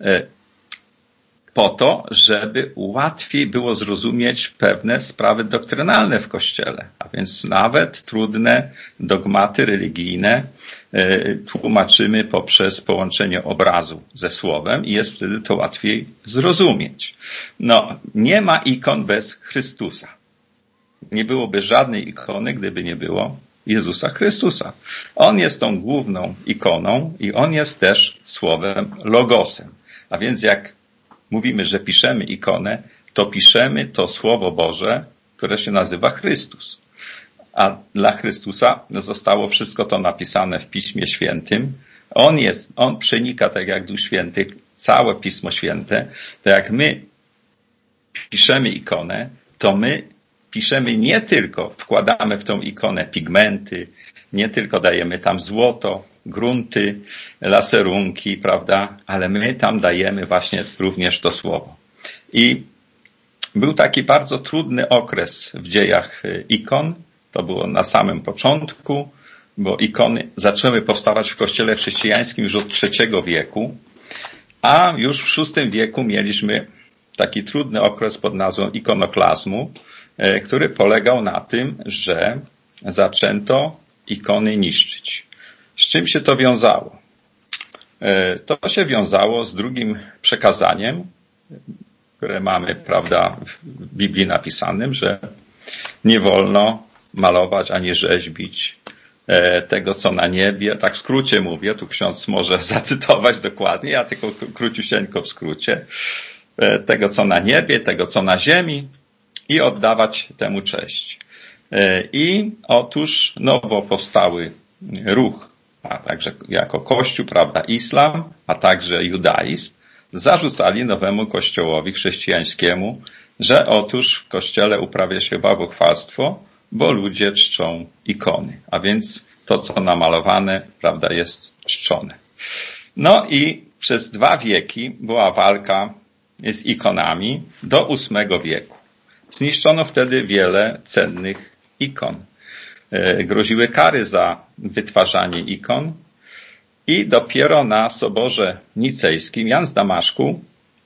[SPEAKER 6] Po to, żeby łatwiej było zrozumieć pewne sprawy doktrynalne w Kościele, a więc nawet trudne dogmaty religijne tłumaczymy poprzez połączenie obrazu ze słowem i jest wtedy to łatwiej zrozumieć. No, nie ma ikon bez Chrystusa. Nie byłoby żadnej ikony, gdyby nie było Jezusa Chrystusa. On jest tą główną ikoną i On jest też słowem logosem. A więc jak mówimy, że piszemy ikonę, to piszemy to Słowo Boże, które się nazywa Chrystus. A dla Chrystusa zostało wszystko to napisane w Piśmie Świętym. On przenika, tak jak Duch Święty, całe Pismo Święte. Tak jak my piszemy ikonę, to my piszemy nie tylko, wkładamy w tą ikonę pigmenty, nie tylko dajemy tam złoto, grunty, laserunki, prawda, ale my tam dajemy właśnie również to słowo. I był taki bardzo trudny okres w dziejach ikon. To było na samym początku, bo ikony zaczęły powstawać w kościele chrześcijańskim już od III wieku, a już w VI wieku mieliśmy taki trudny okres pod nazwą ikonoklazmu, który polegał na tym, że zaczęto ikony niszczyć. Z czym się to wiązało? To się wiązało z drugim przekazaniem, które mamy, prawda, w Biblii napisanym, że nie wolno malować ani rzeźbić tego, co na niebie. Tak w skrócie mówię, tu ksiądz może zacytować dokładnie, ja tylko króciusieńko w skrócie. Tego, co na niebie, tego, co na ziemi i oddawać temu cześć. I otóż nowo powstały ruch, a także jako Kościół, prawda, islam, a także judaizm, zarzucali nowemu Kościołowi chrześcijańskiemu, że otóż w Kościele uprawia się bałwochwalstwo, bo ludzie czczą ikony, a więc to, co namalowane, prawda, jest czczone. No i przez 2 wieki była walka z ikonami do VIII wieku. Zniszczono wtedy wiele cennych ikon. Groziły kary za wytwarzanie ikon i dopiero na Soborze Nicejskim Jan z Damaszku,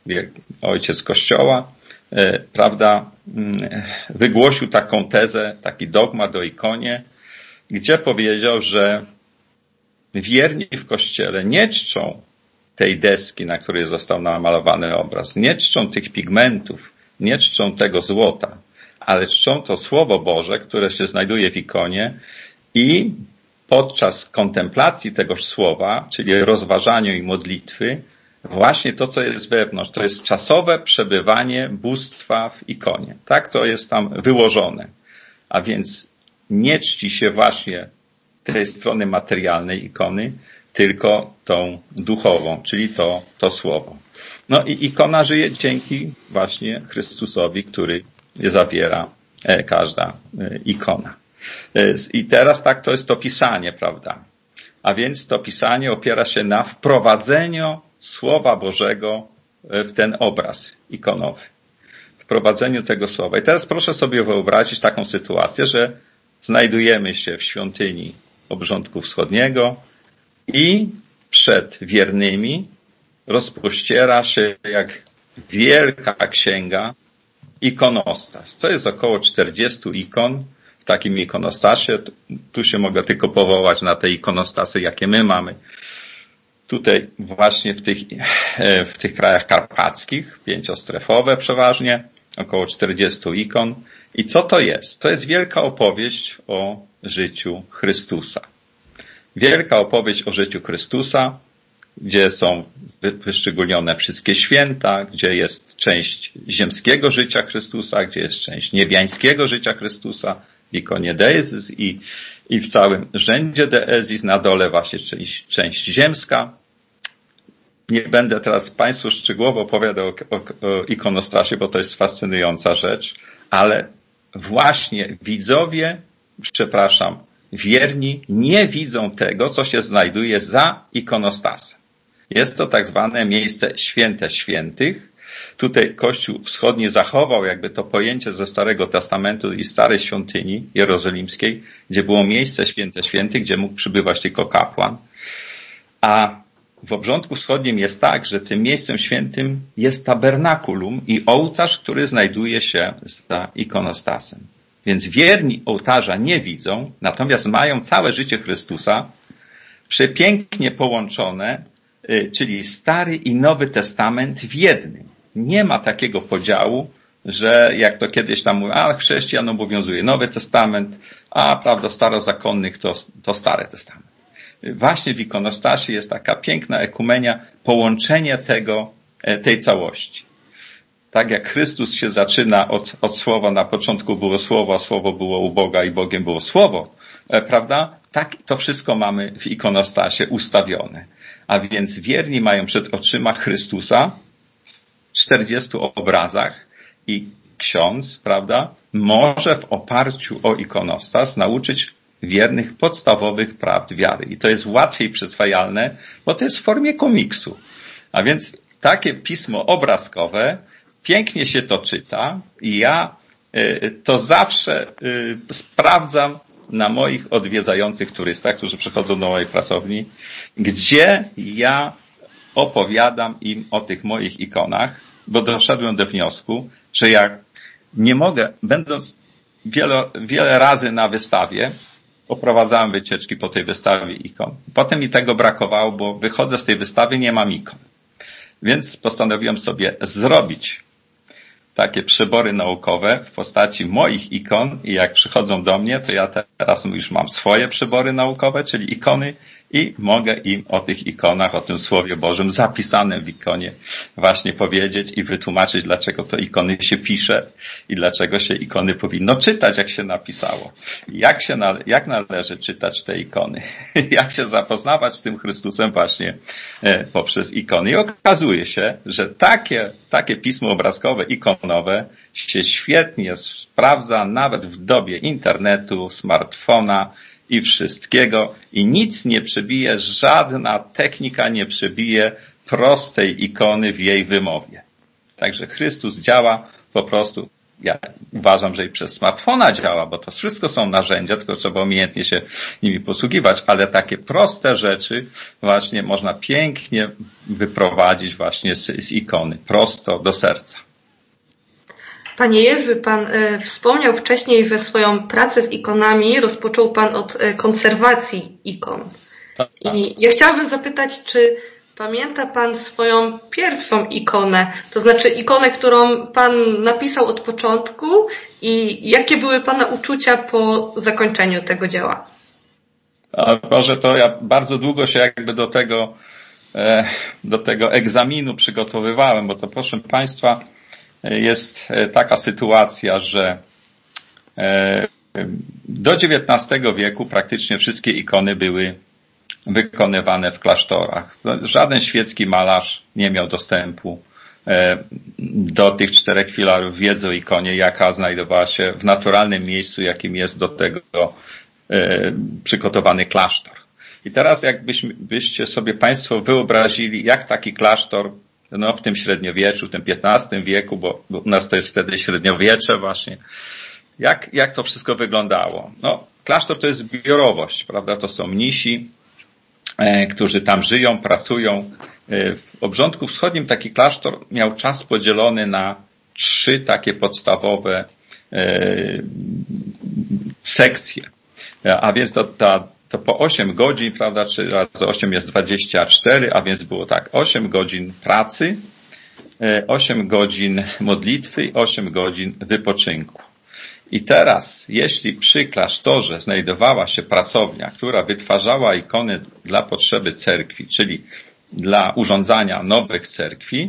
[SPEAKER 6] ojciec Kościoła, prawda, wygłosił taką tezę, taki dogmat o ikonie, gdzie powiedział, że wierni w Kościele nie czczą tej deski, na której został namalowany obraz, nie czczą tych pigmentów, nie czczą tego złota, ale czczą to Słowo Boże, które się znajduje w ikonie i podczas kontemplacji tegoż słowa, czyli rozważania i modlitwy, właśnie to, co jest wewnątrz, to jest czasowe przebywanie bóstwa w ikonie. Tak to jest tam wyłożone. A więc nie czci się właśnie tej strony materialnej ikony, tylko tą duchową, czyli to słowo. No i ikona żyje dzięki właśnie Chrystusowi, który zawiera każda ikona. I teraz tak, to jest to pisanie, prawda? A więc to pisanie opiera się na wprowadzeniu Słowa Bożego w ten obraz ikonowy. Wprowadzeniu tego słowa. I teraz proszę sobie wyobrazić taką sytuację, że znajdujemy się w świątyni obrządku wschodniego i przed wiernymi rozpościera się jak wielka księga ikonostas. To jest około 40 ikon w takim ikonostasie. Tu się mogę tylko powołać na te ikonostasy, jakie my mamy. Tutaj właśnie w tych krajach karpackich, 5-strefowe przeważnie, około 40 ikon. I co to jest? To jest wielka opowieść o życiu Chrystusa. Wielka opowieść o życiu Chrystusa, gdzie są wyszczególnione wszystkie święta, gdzie jest część ziemskiego życia Chrystusa, gdzie jest część niebiańskiego życia Chrystusa, w ikonie Deezys i w całym rzędzie Deezys, na dole właśnie część ziemska. Nie będę teraz Państwu szczegółowo opowiadał o ikonostasie, bo to jest fascynująca rzecz, ale właśnie wierni nie widzą tego, co się znajduje za ikonostasem. Jest to tak zwane miejsce święte świętych. Tutaj Kościół Wschodni zachował jakby to pojęcie ze Starego Testamentu i Starej Świątyni Jerozolimskiej, gdzie było miejsce święte świętych, gdzie mógł przybywać tylko kapłan. A w obrządku wschodnim jest tak, że tym miejscem świętym jest tabernakulum i ołtarz, który znajduje się za ikonostasem. Więc wierni ołtarza nie widzą, natomiast mają całe życie Chrystusa przepięknie połączone, czyli Stary i Nowy Testament w jednym. Nie ma takiego podziału, że jak to kiedyś tam mówią, chrześcijan obowiązuje Nowy Testament, prawda, starozakonnych to Stary Testament. Właśnie w ikonostasie jest taka piękna ekumenia, połączenie tej całości. Tak jak Chrystus się zaczyna od słowa, na początku było słowo, a słowo było u Boga i Bogiem było słowo, prawda? Tak to wszystko mamy w ikonostasie ustawione. A więc wierni mają przed oczyma Chrystusa w 40 obrazach i ksiądz, prawda, może w oparciu o ikonostas nauczyć wiernych podstawowych prawd wiary. I to jest łatwiej przyswajalne, bo to jest w formie komiksu. A więc takie pismo obrazkowe, pięknie się to czyta i ja to zawsze sprawdzam na moich odwiedzających turystach, którzy przychodzą do mojej pracowni, gdzie ja opowiadam im o tych moich ikonach, bo doszedłem do wniosku, że ja nie mogę, będąc wiele razy na wystawie, poprowadzałem wycieczki po tej wystawie ikon. Potem mi tego brakowało, bo wychodzę z tej wystawy, nie mam ikon. Więc postanowiłem sobie zrobić takie przybory naukowe w postaci moich ikon i jak przychodzą do mnie, to ja teraz już mam swoje przybory naukowe, czyli ikony i mogę im o tych ikonach, o tym Słowie Bożym zapisanym w ikonie właśnie powiedzieć i wytłumaczyć, dlaczego to ikony się pisze i dlaczego się ikony powinno czytać, jak się napisało. Jak należy czytać te ikony. Jak się zapoznawać z tym Chrystusem właśnie poprzez ikony. I okazuje się, że takie pismo obrazkowe, ikonowe się świetnie sprawdza nawet w dobie internetu, smartfona, i wszystkiego i nic nie przebije, żadna technika nie przebije prostej ikony w jej wymowie. Także Chrystus działa po prostu, ja uważam, że i przez smartfona działa, bo to wszystko są narzędzia, tylko trzeba umiejętnie się nimi posługiwać, ale takie proste rzeczy właśnie można pięknie wyprowadzić właśnie z ikony, prosto do serca.
[SPEAKER 4] Panie Jerzy, Pan wspomniał wcześniej, że swoją pracę z ikonami rozpoczął Pan od konserwacji ikon. Tak. I ja chciałabym zapytać, czy pamięta Pan swoją pierwszą ikonę, to znaczy ikonę, którą Pan napisał od początku i jakie były Pana uczucia po zakończeniu tego dzieła?
[SPEAKER 6] Może to ja bardzo długo się jakby do tego egzaminu przygotowywałem, bo to proszę Państwa, jest taka sytuacja, że do XIX wieku praktycznie wszystkie ikony były wykonywane w klasztorach. Żaden świecki malarz nie miał dostępu do tych 4 filarów wiedzy o ikonie, jaka znajdowała się w naturalnym miejscu, jakim jest do tego przygotowany klasztor. I teraz jakbyście sobie Państwo wyobrazili, jak taki klasztor w tym średniowieczu, w tym XV wieku, bo u nas to jest wtedy średniowiecze właśnie. Jak to wszystko wyglądało? Klasztor to jest zbiorowość, prawda? To są mnisi, którzy tam żyją, pracują. W obrządku wschodnim taki klasztor miał czas podzielony na 3 takie podstawowe sekcje. A więc to po 8 godzin, prawda, 3 razy 8 jest 24, a więc było tak, 8 godzin pracy, 8 godzin modlitwy i 8 godzin wypoczynku. I teraz, jeśli przy klasztorze znajdowała się pracownia, która wytwarzała ikony dla potrzeby cerkwi, czyli dla urządzania nowych cerkwi,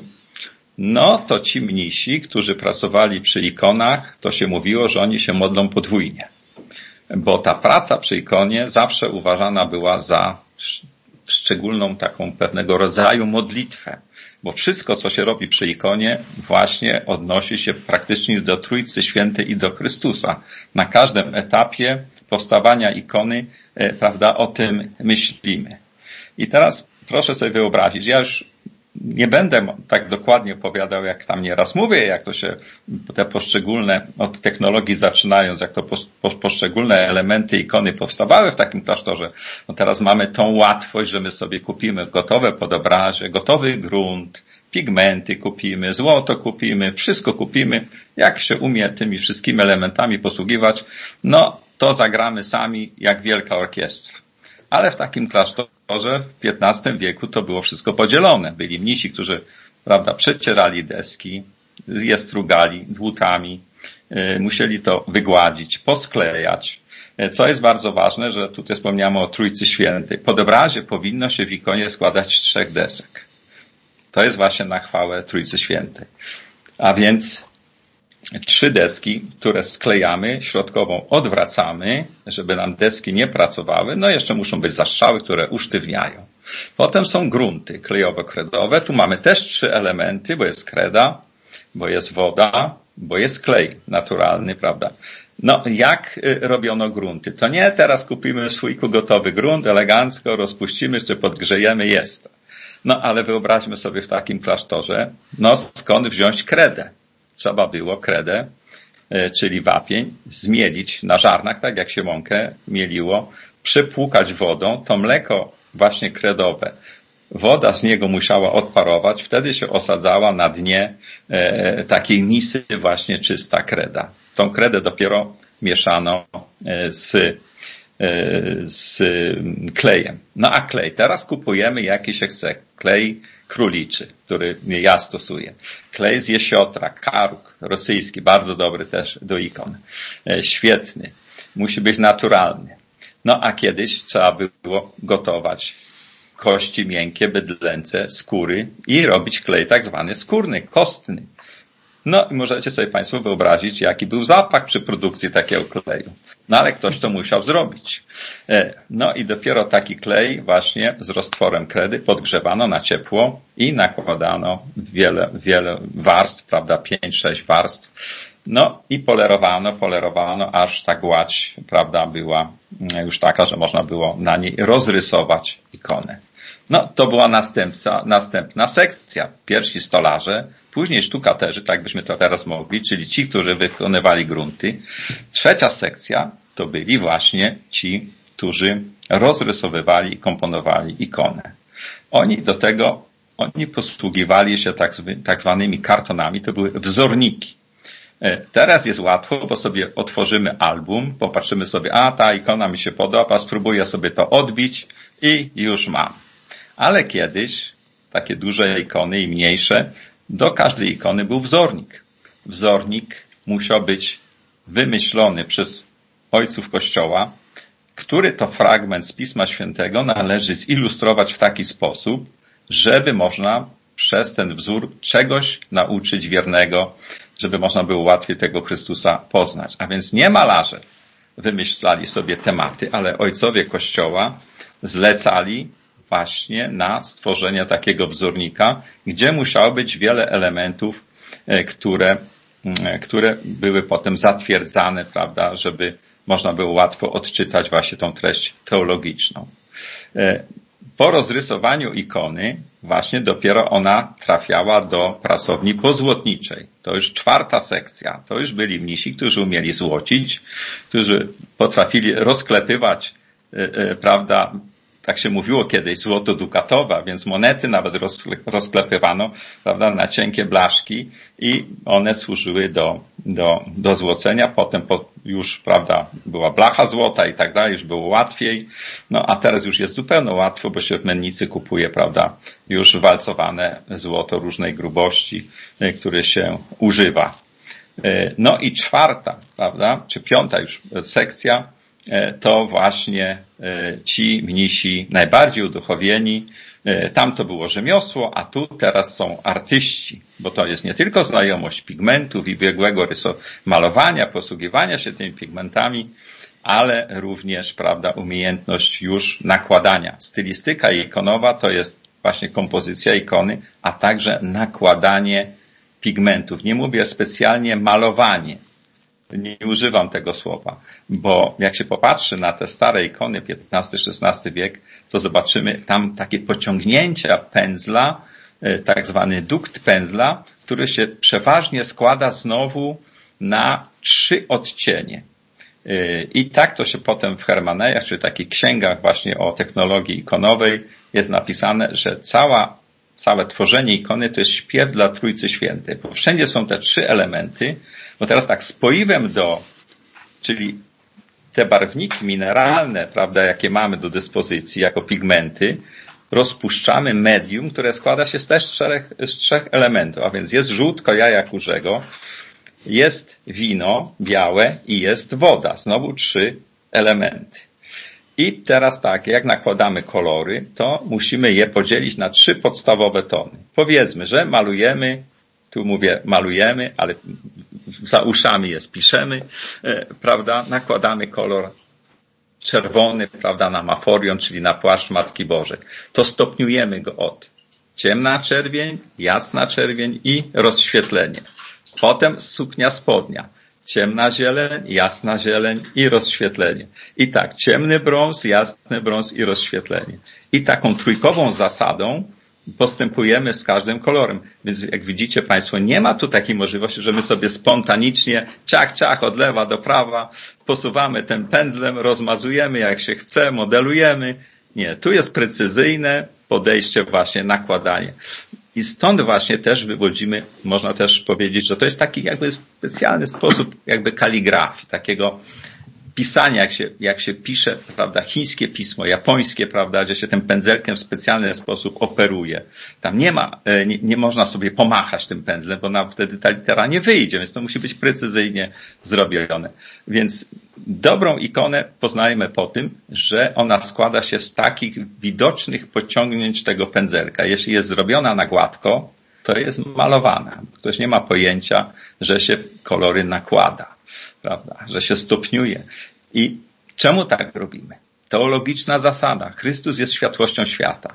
[SPEAKER 6] no to ci mnisi, którzy pracowali przy ikonach, to się mówiło, że oni się modlą podwójnie. Bo ta praca przy ikonie zawsze uważana była za szczególną taką pewnego rodzaju modlitwę. Bo wszystko, co się robi przy ikonie, właśnie odnosi się praktycznie do Trójcy Świętej i do Chrystusa. Na każdym etapie powstawania ikony, prawda, o tym myślimy. I teraz proszę sobie wyobrazić, ja już nie będę tak dokładnie opowiadał, jak tam nieraz mówię, jak to się te poszczególne, od technologii zaczynając, jak to poszczególne elementy ikony powstawały w takim klasztorze. No teraz mamy tą łatwość, że my sobie kupimy gotowe podobrazie, gotowy grunt, pigmenty kupimy, złoto kupimy, wszystko kupimy. Jak się umie tymi wszystkimi elementami posługiwać, no to zagramy sami jak wielka orkiestra. Ale w takim klasztorze w XV wieku to było wszystko podzielone. Byli mnisi, którzy, prawda, przecierali deski, je strugali dłutami, musieli to wygładzić, posklejać. Co jest bardzo ważne, że tutaj wspomniamy o Trójcy Świętej. Po obrazie powinno się w ikonie składać 3 desek. To jest właśnie na chwałę Trójcy Świętej. A więc 3 deski, które sklejamy, środkową odwracamy, żeby nam deski nie pracowały. No jeszcze muszą być zastrzały, które usztywniają. Potem są grunty klejowo-kredowe. Tu mamy też 3 elementy, bo jest kreda, bo jest woda, bo jest klej naturalny, prawda? No, jak robiono grunty? To nie teraz kupimy w słoiku gotowy grunt, elegancko rozpuścimy, czy podgrzejemy, jest to. No, ale wyobraźmy sobie w takim klasztorze, no skąd wziąć kredę? Trzeba było kredę, czyli wapień, zmielić na żarnach, tak jak się mąkę mieliło, przypłukać wodą, to mleko właśnie kredowe. Woda z niego musiała odparować, wtedy się osadzała na dnie takiej misy właśnie czysta kreda. Tą kredę dopiero mieszano z klejem. No a klej, teraz kupujemy jakiś klej króliczy, który ja stosuję. Klej z jesiotra, karuk, rosyjski, bardzo dobry też do ikon. Świetny. Musi być naturalny. No a kiedyś trzeba było gotować kości miękkie, bydlęce, skóry i robić klej tak zwany skórny, kostny. No i możecie sobie Państwo wyobrazić, jaki był zapach przy produkcji takiego kleju. No ale ktoś to musiał zrobić. No i dopiero taki klej właśnie z roztworem kredy podgrzewano na ciepło i nakładano wiele warstw, prawda, 5-6 warstw. No i polerowano, aż ta gładź, prawda, była już taka, że można było na niej rozrysować ikonę. No to była następna sekcja. Pierwsi stolarze, później sztukaterzy, tak byśmy to teraz mogli, czyli ci, którzy wykonywali grunty. Trzecia sekcja to byli właśnie ci, którzy rozrysowywali i komponowali ikonę. Oni posługiwali się tak zwanymi kartonami, to były wzorniki. Teraz jest łatwo, bo sobie otworzymy album, popatrzymy sobie, a ta ikona mi się podoba, spróbuję sobie to odbić i już mam. Ale kiedyś takie duże ikony i mniejsze, do każdej ikony był wzornik. Wzornik musiał być wymyślony przez ojców Kościoła, który to fragment z Pisma Świętego należy zilustrować w taki sposób, żeby można przez ten wzór czegoś nauczyć wiernego, żeby można było łatwiej tego Chrystusa poznać. A więc nie malarze wymyślali sobie tematy, ale ojcowie Kościoła zlecali właśnie na stworzenie takiego wzornika, gdzie musiało być wiele elementów, które były potem zatwierdzane, prawda, żeby można było łatwo odczytać właśnie tą treść teologiczną. Po rozrysowaniu ikony właśnie dopiero ona trafiała do pracowni pozłotniczej. To już 4. sekcja. To już byli mnisi, którzy umieli złocić, którzy potrafili rozklepywać, prawda, tak się mówiło kiedyś, złoto dukatowe, więc monety nawet rozklepywano, prawda, na cienkie blaszki i one służyły do złocenia. Potem już, prawda, była blacha złota i tak dalej, już było łatwiej. No a teraz już jest zupełnie łatwo, bo się w mennicy kupuje, prawda, już walcowane złoto różnej grubości, które się używa. No i czwarta, prawda, czy piąta już sekcja, to właśnie ci mnisi najbardziej uduchowieni. Tam to było rzemiosło, a tu teraz są artyści, bo to jest nie tylko znajomość pigmentów i biegłego malowania, posługiwania się tymi pigmentami, ale również, prawda, umiejętność już nakładania. Stylistyka ikonowa to jest właśnie kompozycja ikony, a także nakładanie pigmentów. Nie mówię specjalnie malowanie. Nie używam tego słowa, bo jak się popatrzy na te stare ikony XV-XVI wiek, to zobaczymy tam takie pociągnięcia pędzla, tak zwany dukt pędzla, który się przeważnie składa znowu na 3 odcienie. I tak to się potem w Hermanejach, czy takich księgach właśnie o technologii ikonowej jest napisane, że całe tworzenie ikony to jest śpiew dla Trójcy Świętej, bo wszędzie są te 3 elementy, bo teraz tak, spoiwem czyli te barwniki mineralne, prawda, jakie mamy do dyspozycji jako pigmenty, rozpuszczamy medium, które składa się też z 3 elementów, a więc jest żółtko jaja kurzego, jest wino białe i jest woda. Znowu 3 elementy. I teraz tak, jak nakładamy kolory, to musimy je podzielić na 3 podstawowe tony. Powiedzmy, że malujemy, tu mówię malujemy, ale za uszami jest piszemy, prawda, nakładamy kolor czerwony, prawda, na maforion, czyli na płaszcz Matki Bożej. To stopniujemy go od ciemna czerwień, jasna czerwień i rozświetlenie. Potem suknia spodnia. Ciemna zieleń, jasna zieleń i rozświetlenie. I tak, ciemny brąz, jasny brąz i rozświetlenie. I taką trójkową zasadą postępujemy z każdym kolorem. Więc jak widzicie Państwo, nie ma tu takiej możliwości, że my sobie spontanicznie ciach, od lewa do prawa posuwamy tym pędzlem, rozmazujemy jak się chce, modelujemy. Nie, tu jest precyzyjne podejście właśnie, nakładanie. I stąd właśnie też wywodzimy, można też powiedzieć, że to jest taki jakby specjalny sposób jakby kaligrafii, takiego pisania, jak się pisze, prawda, chińskie pismo, japońskie, prawda, gdzie się tym pędzelkiem w specjalny sposób operuje. Tam nie można sobie pomachać tym pędzlem, bo nam wtedy ta litera nie wyjdzie, więc to musi być precyzyjnie zrobione. Więc dobrą ikonę poznajemy po tym, że ona składa się z takich widocznych pociągnięć tego pędzelka. Jeśli jest zrobiona na gładko, to jest malowana. Ktoś nie ma pojęcia, że się kolory nakłada, prawda, że się stopniuje. I czemu tak robimy? Teologiczna zasada. Chrystus jest światłością świata,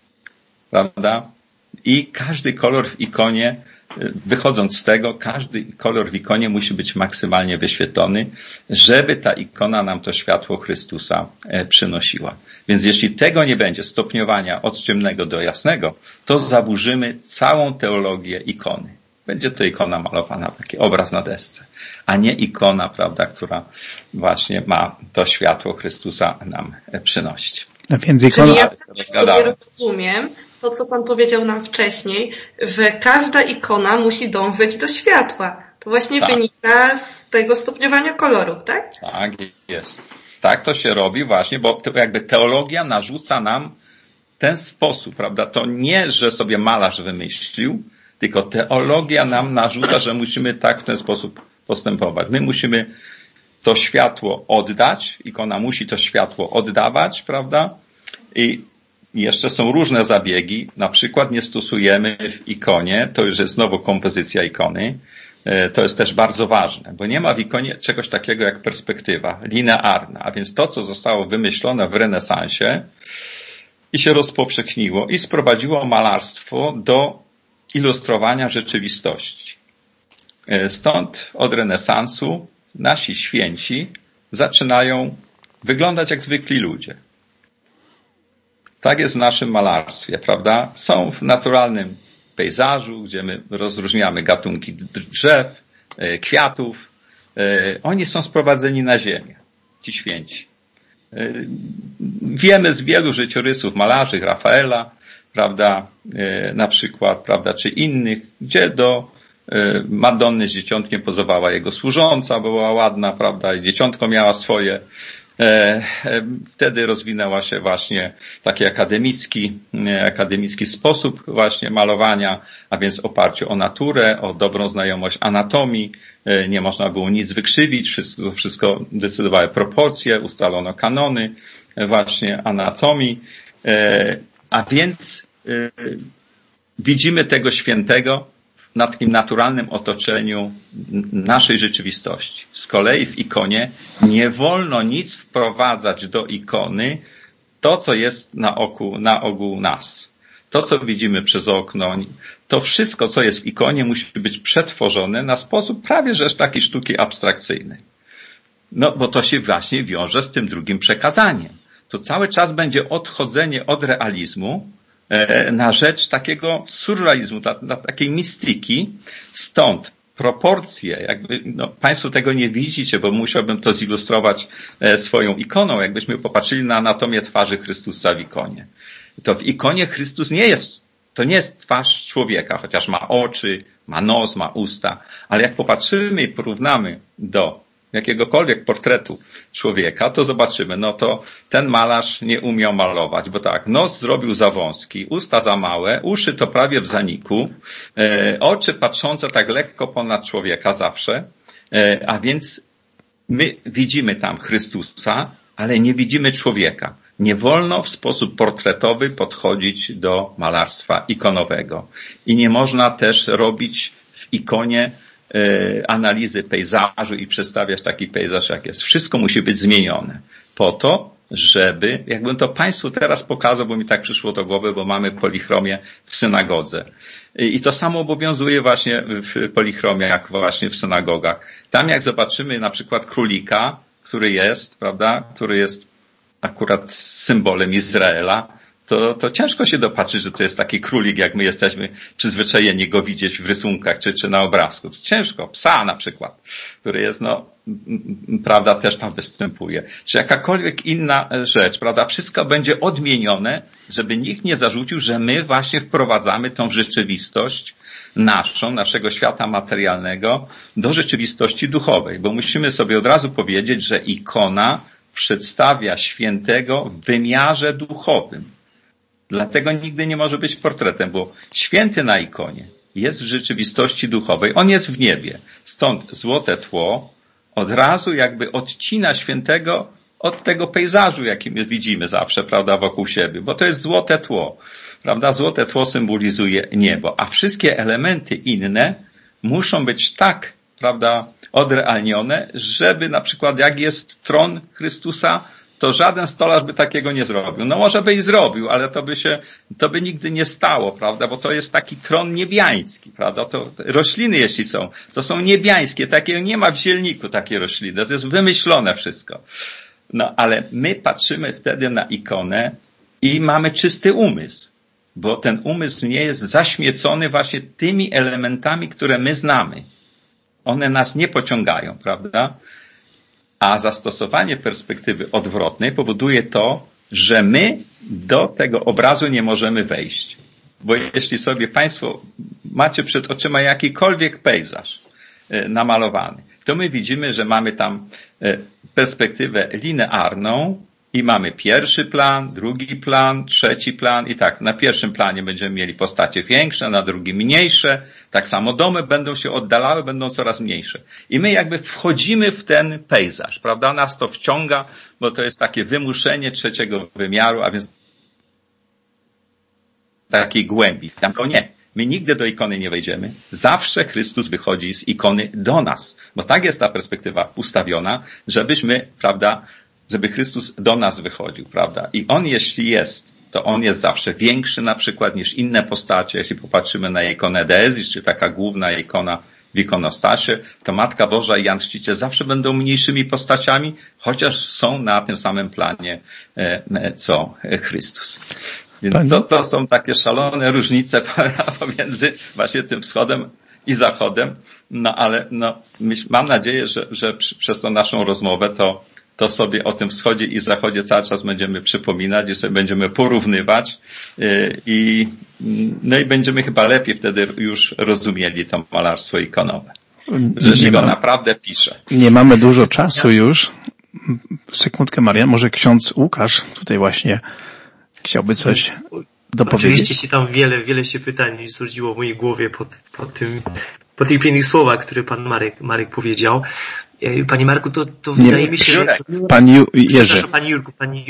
[SPEAKER 6] prawda? I każdy kolor w ikonie, wychodząc z tego, każdy kolor w ikonie musi być maksymalnie wyświetlony, żeby ta ikona nam to światło Chrystusa przynosiła. Więc jeśli tego nie będzie, stopniowania od ciemnego do jasnego, to zaburzymy całą teologię ikony. Będzie to ikona malowana, taki obraz na desce, a nie ikona, prawda, która właśnie ma to światło Chrystusa nam przynosić.
[SPEAKER 2] No więc ikona...
[SPEAKER 4] Czyli ja sobie rozumiem to, co Pan powiedział nam wcześniej, że każda ikona musi dążyć do światła. To właśnie wynika z tego stopniowania kolorów, tak?
[SPEAKER 6] Tak jest. Tak to się robi właśnie, bo jakby teologia narzuca nam ten sposób, prawda? To nie, że sobie malarz wymyślił, tylko teologia nam narzuca, że musimy tak w ten sposób postępować. My musimy to światło oddać, ikona musi to światło oddawać, prawda? I jeszcze są różne zabiegi, na przykład nie stosujemy w ikonie, to już jest znowu kompozycja ikony, to jest też bardzo ważne, bo nie ma w ikonie czegoś takiego jak perspektywa linearna, a więc to, co zostało wymyślone w renesansie i się rozpowszechniło i sprowadziło malarstwo do ilustrowania rzeczywistości. Stąd od renesansu nasi święci zaczynają wyglądać jak zwykli ludzie. Tak jest w naszym malarstwie, prawda? Są w naturalnym pejzażu, gdzie my rozróżniamy gatunki drzew, kwiatów. Oni są sprowadzeni na ziemię, ci święci. Wiemy z wielu życiorysów malarzy, Rafaela, prawda, na przykład, prawda, czy innych, gdzie do Madonny z dzieciątkiem pozowała jego służąca, była ładna, prawda, i dzieciątko miała swoje. Wtedy rozwinęła się właśnie taki akademicki sposób właśnie malowania, a więc w oparciu o naturę, o dobrą znajomość anatomii. Nie można było nic wykrzywić, wszystko decydowały proporcje, ustalono kanony właśnie anatomii, a więc widzimy tego świętego na takim naturalnym otoczeniu naszej rzeczywistości. Z kolei w ikonie nie wolno nic wprowadzać do ikony, to co jest na ogół nas. To co widzimy przez okno, to wszystko co jest w ikonie musi być przetworzone na sposób prawie że taki sztuki abstrakcyjnej. No bo to się właśnie wiąże z tym drugim przekazaniem. To cały czas będzie odchodzenie od realizmu na rzecz takiego surrealizmu, takiej mistyki. Stąd proporcje, jakby, no, Państwo tego nie widzicie, bo musiałbym to zilustrować swoją ikoną, jakbyśmy popatrzyli na anatomię twarzy Chrystusa w ikonie. To w ikonie Chrystus to nie jest twarz człowieka, chociaż ma oczy, ma nos, ma usta, ale jak popatrzymy i porównamy do jakiegokolwiek portretu człowieka, to zobaczymy, no to ten malarz nie umiał malować, bo tak, nos zrobił za wąski, usta za małe, uszy to prawie w zaniku, oczy patrzące tak lekko ponad człowieka zawsze, a więc my widzimy tam Chrystusa, ale nie widzimy człowieka. Nie wolno w sposób portretowy podchodzić do malarstwa ikonowego. I nie można też robić w ikonie analizy pejzażu i przedstawiać taki pejzaż jak jest. Wszystko musi być zmienione po to, żeby, jakbym to Państwu teraz pokazał, bo mi tak przyszło do głowy, bo mamy polichromię w synagodze. I to samo obowiązuje właśnie w polichromie, jak właśnie w synagogach. Tam jak zobaczymy na przykład królika, który jest, prawda, który jest akurat symbolem Izraela, to ciężko się dopatrzyć, że to jest taki królik, jak my jesteśmy przyzwyczajeni go widzieć w rysunkach czy na obrazku. Ciężko. Psa na przykład, który jest, no, prawda, też tam występuje. Czy jakakolwiek inna rzecz, prawda, wszystko będzie odmienione, żeby nikt nie zarzucił, że my właśnie wprowadzamy tą rzeczywistość naszego świata materialnego do rzeczywistości duchowej, bo musimy sobie od razu powiedzieć, że ikona przedstawia świętego w wymiarze duchowym. Dlatego nigdy nie może być portretem, bo święty na ikonie jest w rzeczywistości duchowej. On jest w niebie. Stąd złote tło od razu jakby odcina świętego od tego pejzażu, jaki my widzimy zawsze, prawda, wokół siebie, bo to jest złote tło. Prawda, złote tło symbolizuje niebo, a wszystkie elementy inne muszą być tak, prawda, odrealnione, żeby na przykład jak jest tron Chrystusa, to żaden stolarz by takiego nie zrobił. No może by i zrobił, ale to by nigdy nie stało, prawda, bo to jest taki tron niebiański, prawda, to rośliny jeśli są, to są niebiańskie, takiego nie ma w zielniku takie rośliny, to jest wymyślone wszystko. No ale my patrzymy wtedy na ikonę i mamy czysty umysł, bo ten umysł nie jest zaśmiecony właśnie tymi elementami, które my znamy. One nas nie pociągają, prawda? A zastosowanie perspektywy odwrotnej powoduje to, że my do tego obrazu nie możemy wejść. Bo jeśli sobie Państwo macie przed oczyma jakikolwiek pejzaż namalowany, to my widzimy, że mamy tam perspektywę linearną i mamy pierwszy plan, drugi plan, trzeci plan i tak. Na pierwszym planie będziemy mieli postacie większe, na drugim mniejsze. Tak samo domy będą się oddalały, będą coraz mniejsze. I my jakby wchodzimy w ten pejzaż, prawda? Nas to wciąga, bo to jest takie wymuszenie trzeciego wymiaru, a więc takiej głębi. Tylko nie. My nigdy do ikony nie wejdziemy. Zawsze Chrystus wychodzi z ikony do nas. Bo tak jest ta perspektywa ustawiona, żebyśmy, prawda, żeby Chrystus do nas wychodził, prawda? I On jeśli jest, to On jest zawsze większy na przykład niż inne postacie. Jeśli popatrzymy na ikonę Deezis, czy taka główna ikona w ikonostasie, to Matka Boża i Jan Chrzciciel zawsze będą mniejszymi postaciami, chociaż są na tym samym planie, co Chrystus. Więc to są takie szalone różnice pomiędzy właśnie tym wschodem i zachodem. No ale mam nadzieję, że przez tą naszą rozmowę to to sobie o tym wschodzie i zachodzie cały czas będziemy przypominać i sobie będziemy porównywać i będziemy chyba lepiej wtedy już rozumieli to malarstwo ikonowe. Że się go naprawdę pisze.
[SPEAKER 2] Nie mamy dużo czasu już. Sekundkę, Maria, może ksiądz Łukasz tutaj właśnie chciałby coś dopowiedzieć.
[SPEAKER 1] Oczywiście się tam wiele się pytań zrodziło w mojej głowie po tych pięknych słowach, które pan Marek powiedział. Panie Marku, to wydaje mi się, że...
[SPEAKER 2] Pani Jerzy.
[SPEAKER 1] Panie Jurku,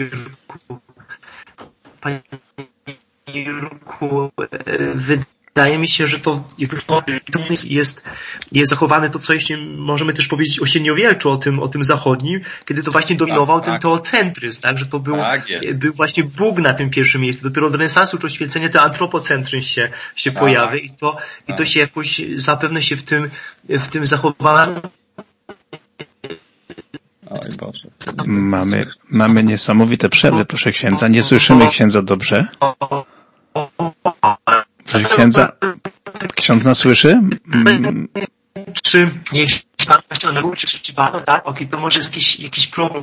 [SPEAKER 1] wydaje mi się, że to jest zachowane to, co jeszcze możemy też powiedzieć o średniowieczu, o tym zachodnim, kiedy to właśnie dominował ten teocentryzm, tak, że to był właśnie Bóg na tym pierwszym miejscu. Dopiero od renesansu czy oświecenia ten antropocentryzm się pojawia i to się jakoś zapewne się w tym zachowało.
[SPEAKER 2] Mamy niesamowite przerwy, proszę księdza. Nie słyszymy księdza dobrze. Proszę księdza, ksiądz nas słyszy?
[SPEAKER 1] Czy jeśli pan chciał nauczyć, czy pan, tak? Okej, to może jest jakiś problem.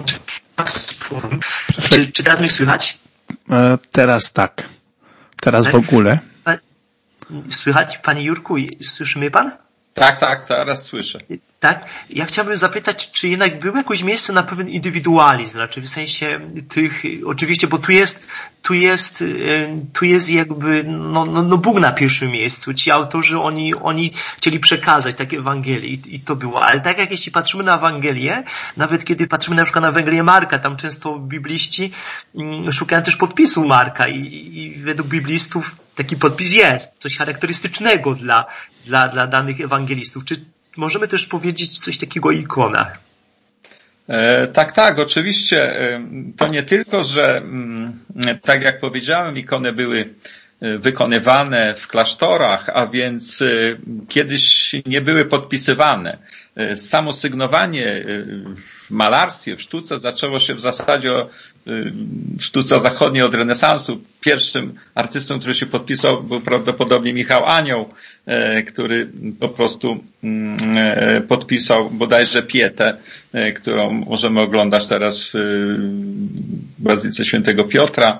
[SPEAKER 1] Czy teraz mnie słychać?
[SPEAKER 2] Teraz tak. Teraz w ogóle.
[SPEAKER 1] Słychać, panie Jurku? Słyszy mnie pan?
[SPEAKER 6] Tak, teraz słyszę.
[SPEAKER 1] Tak? Ja chciałbym zapytać, czy jednak było jakieś miejsce na pewien indywidualizm, znaczy w sensie tych, oczywiście, bo tu jest jakby, Bóg na pierwszym miejscu. Ci autorzy, oni chcieli przekazać takie Ewangelie i to było. Ale tak jak jeśli patrzymy na Ewangelię, nawet kiedy patrzymy na przykład na Ewangelię Marka, tam często bibliści szukają też podpisu Marka i według biblistów taki podpis jest. Coś charakterystycznego dla danych ewangelistów. Czy możemy też powiedzieć coś takiego o ikonach?
[SPEAKER 6] Tak, oczywiście. To nie tylko, że tak jak powiedziałem, ikony były wykonywane w klasztorach, a więc kiedyś nie były podpisywane. Samo sygnowanie w malarstwie, w sztuce zaczęło się w zasadzie w sztuce zachodniej od renesansu. Pierwszym artystą, który się podpisał, był prawdopodobnie Michał Anioł, który po prostu podpisał bodajże Pietę, którą możemy oglądać teraz w Bazylice Świętego Piotra.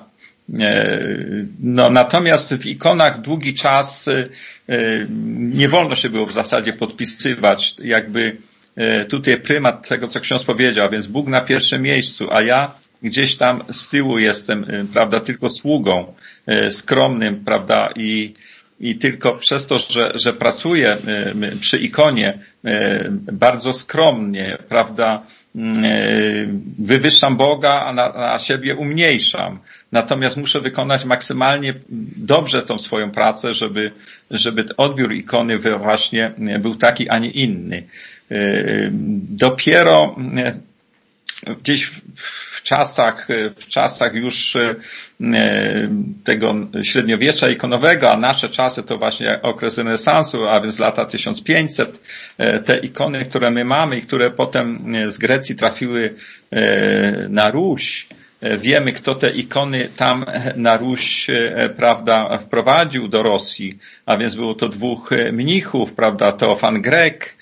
[SPEAKER 6] Natomiast w ikonach długi czas nie wolno się było w zasadzie podpisywać, jakby tutaj prymat tego, co ksiądz powiedział, a więc Bóg na pierwszym miejscu, a ja gdzieś tam z tyłu jestem, prawda, tylko sługą, skromnym, prawda, i tylko przez to, że pracuję przy ikonie bardzo skromnie, prawda, wywyższam Boga, a na siebie umniejszam. Natomiast muszę wykonać maksymalnie dobrze tą swoją pracę, żeby odbiór ikony właśnie był taki, a nie inny. Dopiero gdzieś w czasach już tego średniowiecza ikonowego, a nasze czasy to właśnie okres renesansu, a więc lata 1500, te ikony, które my mamy i które potem z Grecji trafiły na Ruś, wiemy, kto te ikony tam na Ruś, prawda, wprowadził do Rosji, a więc było to dwóch mnichów, prawda, Teofan Grek,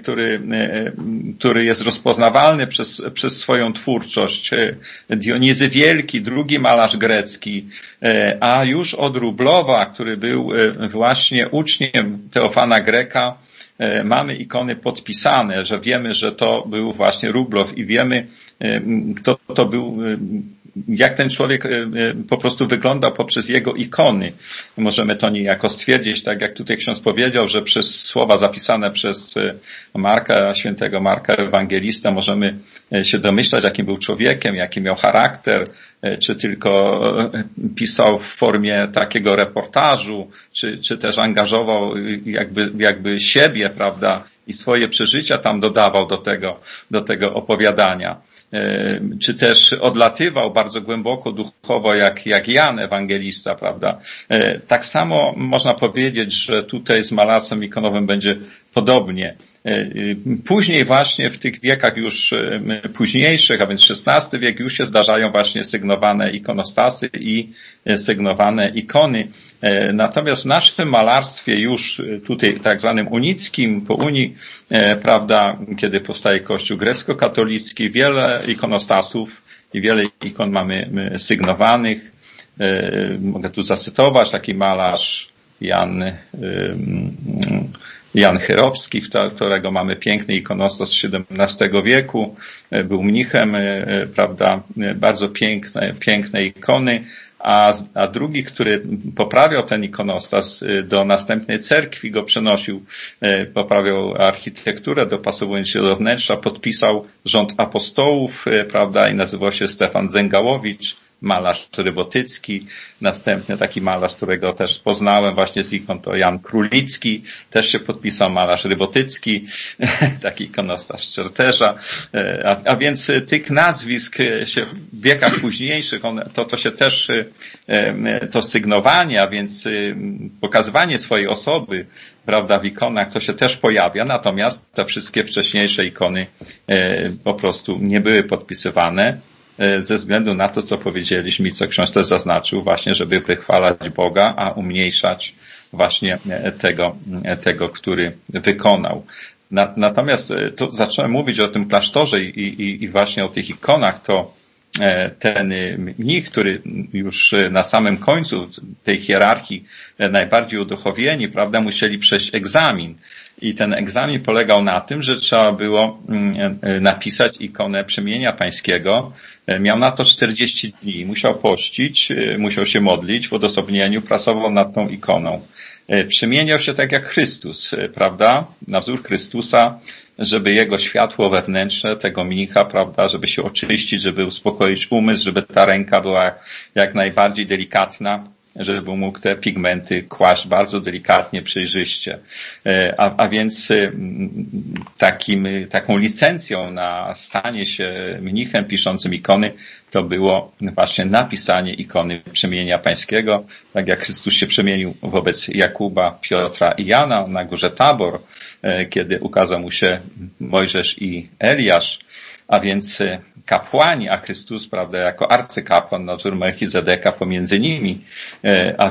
[SPEAKER 6] który jest rozpoznawalny przez swoją twórczość. Dionizy Wielki, drugi malarz grecki, a już od Rublowa, który był właśnie uczniem Teofana Greka, mamy ikony podpisane, że wiemy, że to był właśnie Rublow i wiemy, kto to był, jak ten człowiek po prostu wyglądał poprzez jego ikony. Możemy to niejako stwierdzić, tak jak tutaj ksiądz powiedział, że przez słowa zapisane przez Marka, świętego Marka Ewangelista, możemy się domyślać, jakim był człowiekiem, jaki miał charakter, czy tylko pisał w formie takiego reportażu, czy też angażował jakby siebie, prawda, i swoje przeżycia tam dodawał do tego opowiadania. Czy też odlatywał bardzo głęboko duchowo jak Jan Ewangelista, prawda? Tak samo można powiedzieć, że tutaj z malarstwem ikonowym będzie podobnie. Później właśnie w tych wiekach już późniejszych, a więc XVI wiek, już się zdarzają właśnie sygnowane ikonostasy i sygnowane ikony. Natomiast w naszym malarstwie już tutaj tak zwanym unickim, po Unii, prawda, kiedy powstaje Kościół grecko-katolicki, wiele ikonostasów i wiele ikon mamy sygnowanych. Mogę tu zacytować taki malarz Jan Chyrowski, którego mamy piękny ikonostas z XVII wieku. Był mnichem, prawda, bardzo piękne ikony. A drugi, który poprawiał ten ikonostas, do następnej cerkwi go przenosił, poprawiał architekturę, dopasowując się do wnętrza, podpisał rząd apostołów, prawda, i nazywał się Stefan Zęgałowicz, malarz rybotycki. Następnie taki malarz, którego też poznałem właśnie z ikon, to Jan Królicki, też się podpisał, malarz rybotycki, taki ikonostas z Czerterza. A więc tych nazwisk się w wiekach późniejszych, to się też, to sygnowanie, a więc pokazywanie swojej osoby, prawda, w ikonach, to się też pojawia, natomiast te wszystkie wcześniejsze ikony po prostu nie były podpisywane, ze względu na to, co powiedzieliśmy i co ksiądz też zaznaczył, właśnie, żeby wychwalać Boga, a umniejszać właśnie tego, który wykonał. Natomiast tu zacząłem mówić o tym klasztorze i właśnie o tych ikonach, to ten mnich, który już na samym końcu tej hierarchii najbardziej uduchowieni, prawda, musieli przejść egzamin. I ten egzamin polegał na tym, że trzeba było napisać ikonę Przemienienia Pańskiego. Miał na to 40 dni. Musiał pościć, musiał się modlić w odosobnieniu, pracował nad tą ikoną. Przemieniał się tak jak Chrystus, prawda? Na wzór Chrystusa, żeby jego światło wewnętrzne, tego mnicha, prawda, żeby się oczyścić, żeby uspokoić umysł, żeby ta ręka była jak najbardziej delikatna, żeby mógł te pigmenty kłaść bardzo delikatnie, przejrzyście. A więc taką licencją na stanie się mnichem piszącym ikony to było właśnie napisanie ikony Przemienienia Pańskiego, tak jak Chrystus się przemienił wobec Jakuba, Piotra i Jana na górze Tabor, kiedy ukazał mu się Mojżesz i Eliasz. A więc kapłani, a Chrystus, prawda, jako arcykapłan na wzór Melchizedeka pomiędzy nimi, a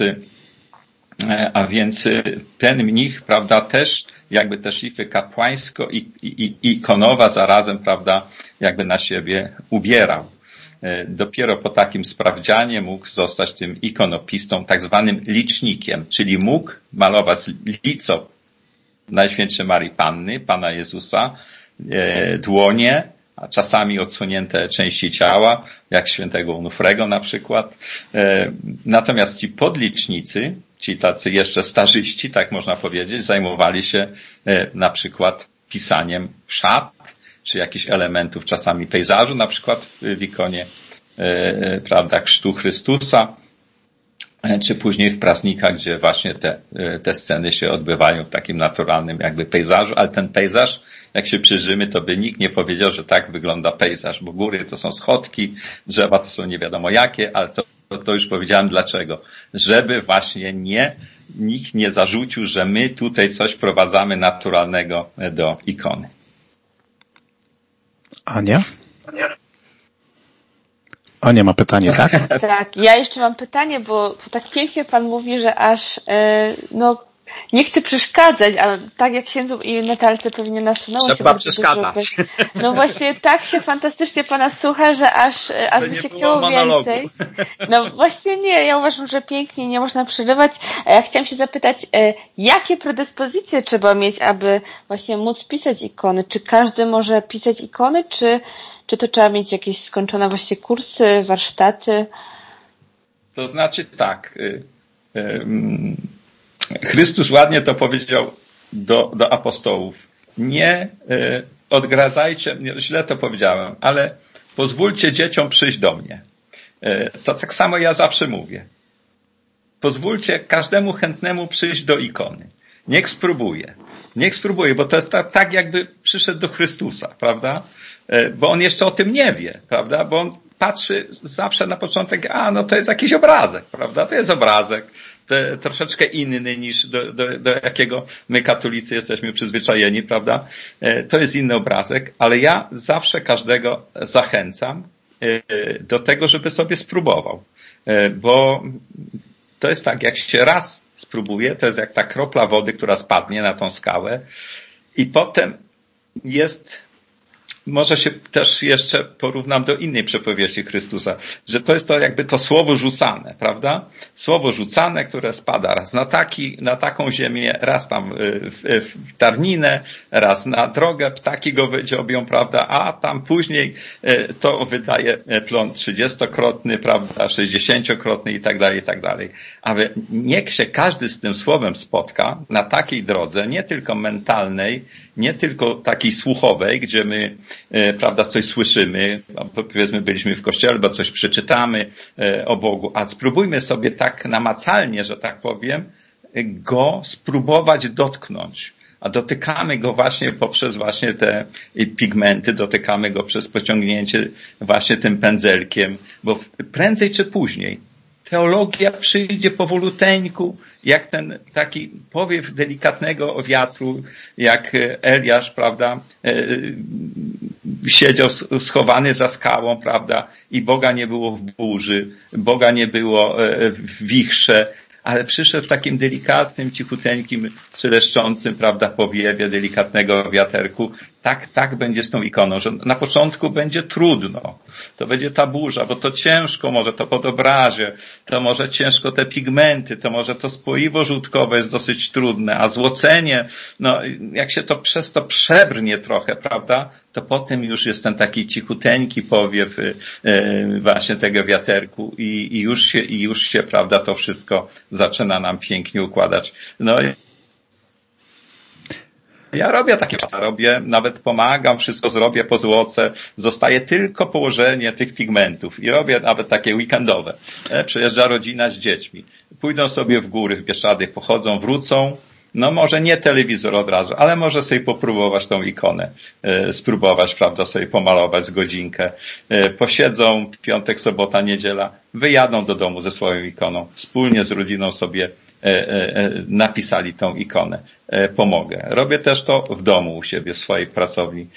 [SPEAKER 6] więc ten mnich, prawda, też jakby te szlify kapłańsko i ikonowa zarazem, prawda, jakby na siebie ubierał. Dopiero po takim sprawdzianie mógł zostać tym ikonopistą, tak zwanym licznikiem, czyli mógł malować lico Najświętszej Maryi Panny, Pana Jezusa, dłonie, a czasami odsunięte części ciała, jak świętego Onufrego na przykład. Natomiast ci podlicznicy, ci tacy jeszcze starzyści, tak można powiedzieć, zajmowali się na przykład pisaniem szat, czy jakichś elementów, czasami pejzażu, na przykład w ikonie, prawda, chrztu Chrystusa, czy później w praznikach, gdzie właśnie te sceny się odbywają w takim naturalnym jakby pejzażu, ale ten pejzaż, jak się przyjrzymy, to by nikt nie powiedział, że tak wygląda pejzaż, bo góry to są schodki, drzewa to są nie wiadomo jakie, ale to już powiedziałem dlaczego. Żeby właśnie nikt nie zarzucił, że my tutaj coś wprowadzamy naturalnego do ikony.
[SPEAKER 2] Ania? Ania ma pytanie, tak?
[SPEAKER 3] Tak, ja jeszcze mam pytanie, bo tak pięknie Pan mówi, że aż nie chcę przeszkadzać, ale tak jak księdzu i Natalce pewnie nasunęło się.
[SPEAKER 6] Trzeba przeszkadzać.
[SPEAKER 3] No właśnie tak się fantastycznie Pana słucha, że aż by się chciało
[SPEAKER 6] monologu.
[SPEAKER 3] więcej. No właśnie nie, ja uważam, że pięknie, nie można przerywać. A ja chciałam się zapytać, jakie predyspozycje trzeba mieć, aby właśnie móc pisać ikony? Czy każdy może pisać ikony, czy to trzeba mieć jakieś skończone właśnie kursy, warsztaty?
[SPEAKER 6] To znaczy tak, Chrystus ładnie to powiedział do apostołów. Nie odgradzajcie, źle to powiedziałem, ale pozwólcie dzieciom przyjść do mnie. To tak samo ja zawsze mówię. Pozwólcie każdemu chętnemu przyjść do ikony. Niech spróbuje, bo to jest tak jakby przyszedł do Chrystusa, prawda? Bo on jeszcze o tym nie wie, prawda? Bo on patrzy zawsze na początek, no to jest jakiś obrazek, prawda? To jest obrazek. troszeczkę inny niż do jakiego my katolicy jesteśmy przyzwyczajeni, prawda? To jest inny obrazek, ale ja zawsze każdego zachęcam do tego, żeby sobie spróbował. Bo to jest tak, jak się raz spróbuje, to jest jak ta kropla wody, która spadnie na tą skałę i potem może się też jeszcze porównam do innej przypowieści Chrystusa, że to jest to jakby to słowo rzucane, prawda? Słowo rzucane, które spada raz na taką ziemię, raz tam w tarninę, raz na drogę, ptaki go wydziobią, prawda? A tam później to wydaje plon 30-krotny, prawda? 60-krotny i tak dalej, i tak dalej. Ale niech się każdy z tym słowem spotka na takiej drodze, nie tylko mentalnej, nie tylko takiej słuchowej, gdzie my, prawda, coś słyszymy, powiedzmy byliśmy w kościele, bo coś przeczytamy o Bogu, a spróbujmy sobie tak namacalnie, że tak powiem, go spróbować dotknąć. A dotykamy go właśnie poprzez właśnie te pigmenty, dotykamy go przez pociągnięcie właśnie tym pędzelkiem, bo prędzej czy później teologia przyjdzie powoluteńku, jak ten taki powiew delikatnego wiatru, jak Eliasz, prawda, siedział schowany za skałą, prawda, i Boga nie było w burzy, Boga nie było w wichrze, ale przyszedł w takim delikatnym, cichuteńkim, szeleszczącym, prawda, powiewie delikatnego wiaterku. Tak będzie z tą ikoną, że na początku będzie trudno. To będzie ta burza, bo to ciężko może to pod obrazie, to może ciężko te pigmenty, to może to spoiwo żółtkowe jest dosyć trudne, a złocenie, no jak się to przez to przebrnie trochę, prawda, to potem już jest ten taki cichuteńki powiew właśnie tego wiaterku i już się, prawda, to wszystko zaczyna nam pięknie układać. No ja robię takie, nawet pomagam, wszystko zrobię po złoce, zostaje tylko położenie tych pigmentów i robię nawet takie weekendowe. Przyjeżdża rodzina z dziećmi, pójdą sobie w góry, w Bieszczady, pochodzą, wrócą, no może nie telewizor od razu, ale może sobie popróbować tą ikonę, spróbować, prawda, sobie pomalować z godzinkę, posiedzą piątek, sobota, niedziela, wyjadą do domu ze swoją ikoną, wspólnie z rodziną sobie napisali tą ikonę. Pomogę. Robię też to w domu u siebie, w swojej pracowni.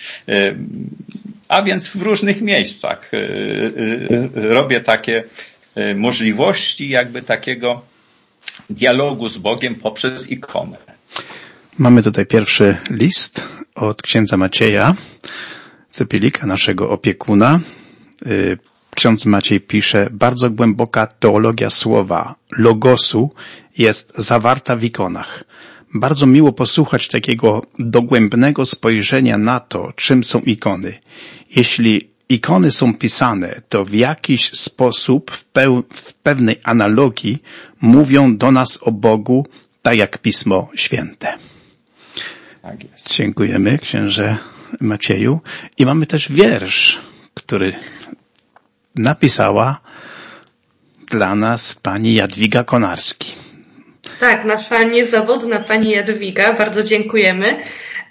[SPEAKER 6] A więc w różnych miejscach robię takie możliwości jakby takiego dialogu z Bogiem poprzez ikonę.
[SPEAKER 2] Mamy tutaj pierwszy list od księdza Macieja Cepilika, naszego opiekuna. Ksiądz Maciej pisze, bardzo głęboka teologia słowa, logosu jest zawarta w ikonach. Bardzo miło posłuchać takiego dogłębnego spojrzenia na to, czym są ikony. Jeśli ikony są pisane, to w jakiś sposób, w pewnej analogii mówią do nas o Bogu, tak jak Pismo Święte.
[SPEAKER 6] Tak jest.
[SPEAKER 2] Dziękujemy, księże Macieju. I mamy też wiersz, który napisała dla nas pani Jadwiga Konarski.
[SPEAKER 4] Tak, nasza niezawodna pani Jadwiga, bardzo dziękujemy.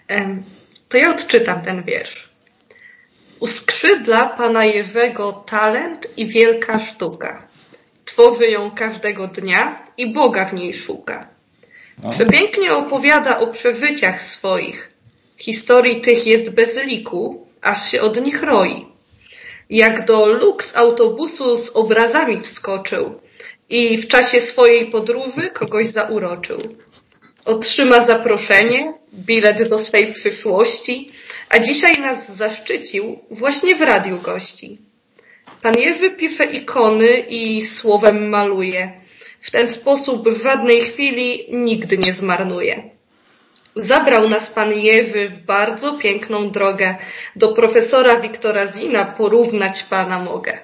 [SPEAKER 4] To ja odczytam ten wiersz. U skrzydła pana Jerzego talent i wielka sztuka. Tworzy ją każdego dnia i Boga w niej szuka. Przepięknie opowiada o przeżyciach swoich. Historii tych jest bez liku, aż się od nich roi. Jak do luks autobusu z obrazami wskoczył i w czasie swojej podróży kogoś zauroczył. Otrzyma zaproszenie, bilet do swej przyszłości, a dzisiaj nas zaszczycił właśnie w radiu gości. Pan Jerzy pisze ikony i słowem maluje. W ten sposób w żadnej chwili nigdy nie zmarnuje. Zabrał nas Pan Jerzy w bardzo piękną drogę. Do profesora Wiktora Zina porównać Pana mogę.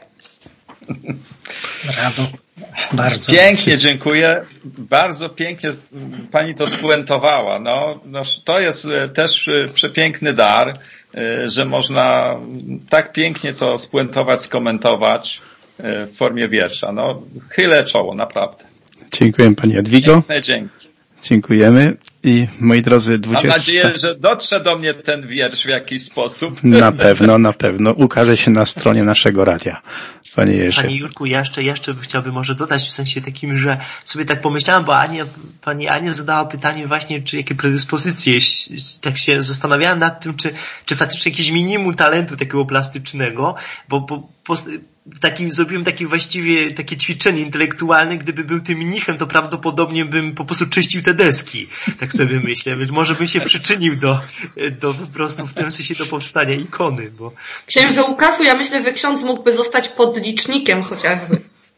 [SPEAKER 5] Brawo. Bardzo.
[SPEAKER 6] Pięknie, dziękuję. Bardzo pięknie pani to spuentowała. No, to jest też przepiękny dar, że można tak pięknie to spuentować, skomentować w formie wiersza. No, chylę czoło, naprawdę.
[SPEAKER 2] Dziękuję pani Jadwigo.
[SPEAKER 6] Piękne dzięki.
[SPEAKER 2] Dziękujemy. I moi drodzy, 20...
[SPEAKER 6] Mam nadzieję, że dotrze do mnie ten wiersz w jakiś sposób.
[SPEAKER 2] Na pewno. Ukaże się na stronie naszego radia. Panie Jerzy.
[SPEAKER 1] Panie Jurku, ja jeszcze chciałbym może dodać w sensie takim, że sobie tak pomyślałem, bo pani Ania zadała pytanie właśnie, czy jakie predyspozycje, tak się zastanawiałem nad tym, czy faktycznie jakieś minimum talentu takiego plastycznego, bo zrobiłem takie ćwiczenie intelektualne, gdyby był tym mnichem, to prawdopodobnie bym po prostu czyścił te deski. Tak sobie myślę. Więc może bym się przyczynił do po prostu w tym sensie do powstania ikony, bo...
[SPEAKER 4] Księże Łukaszu, ja myślę, że ksiądz mógłby zostać podlicznikiem chociażby.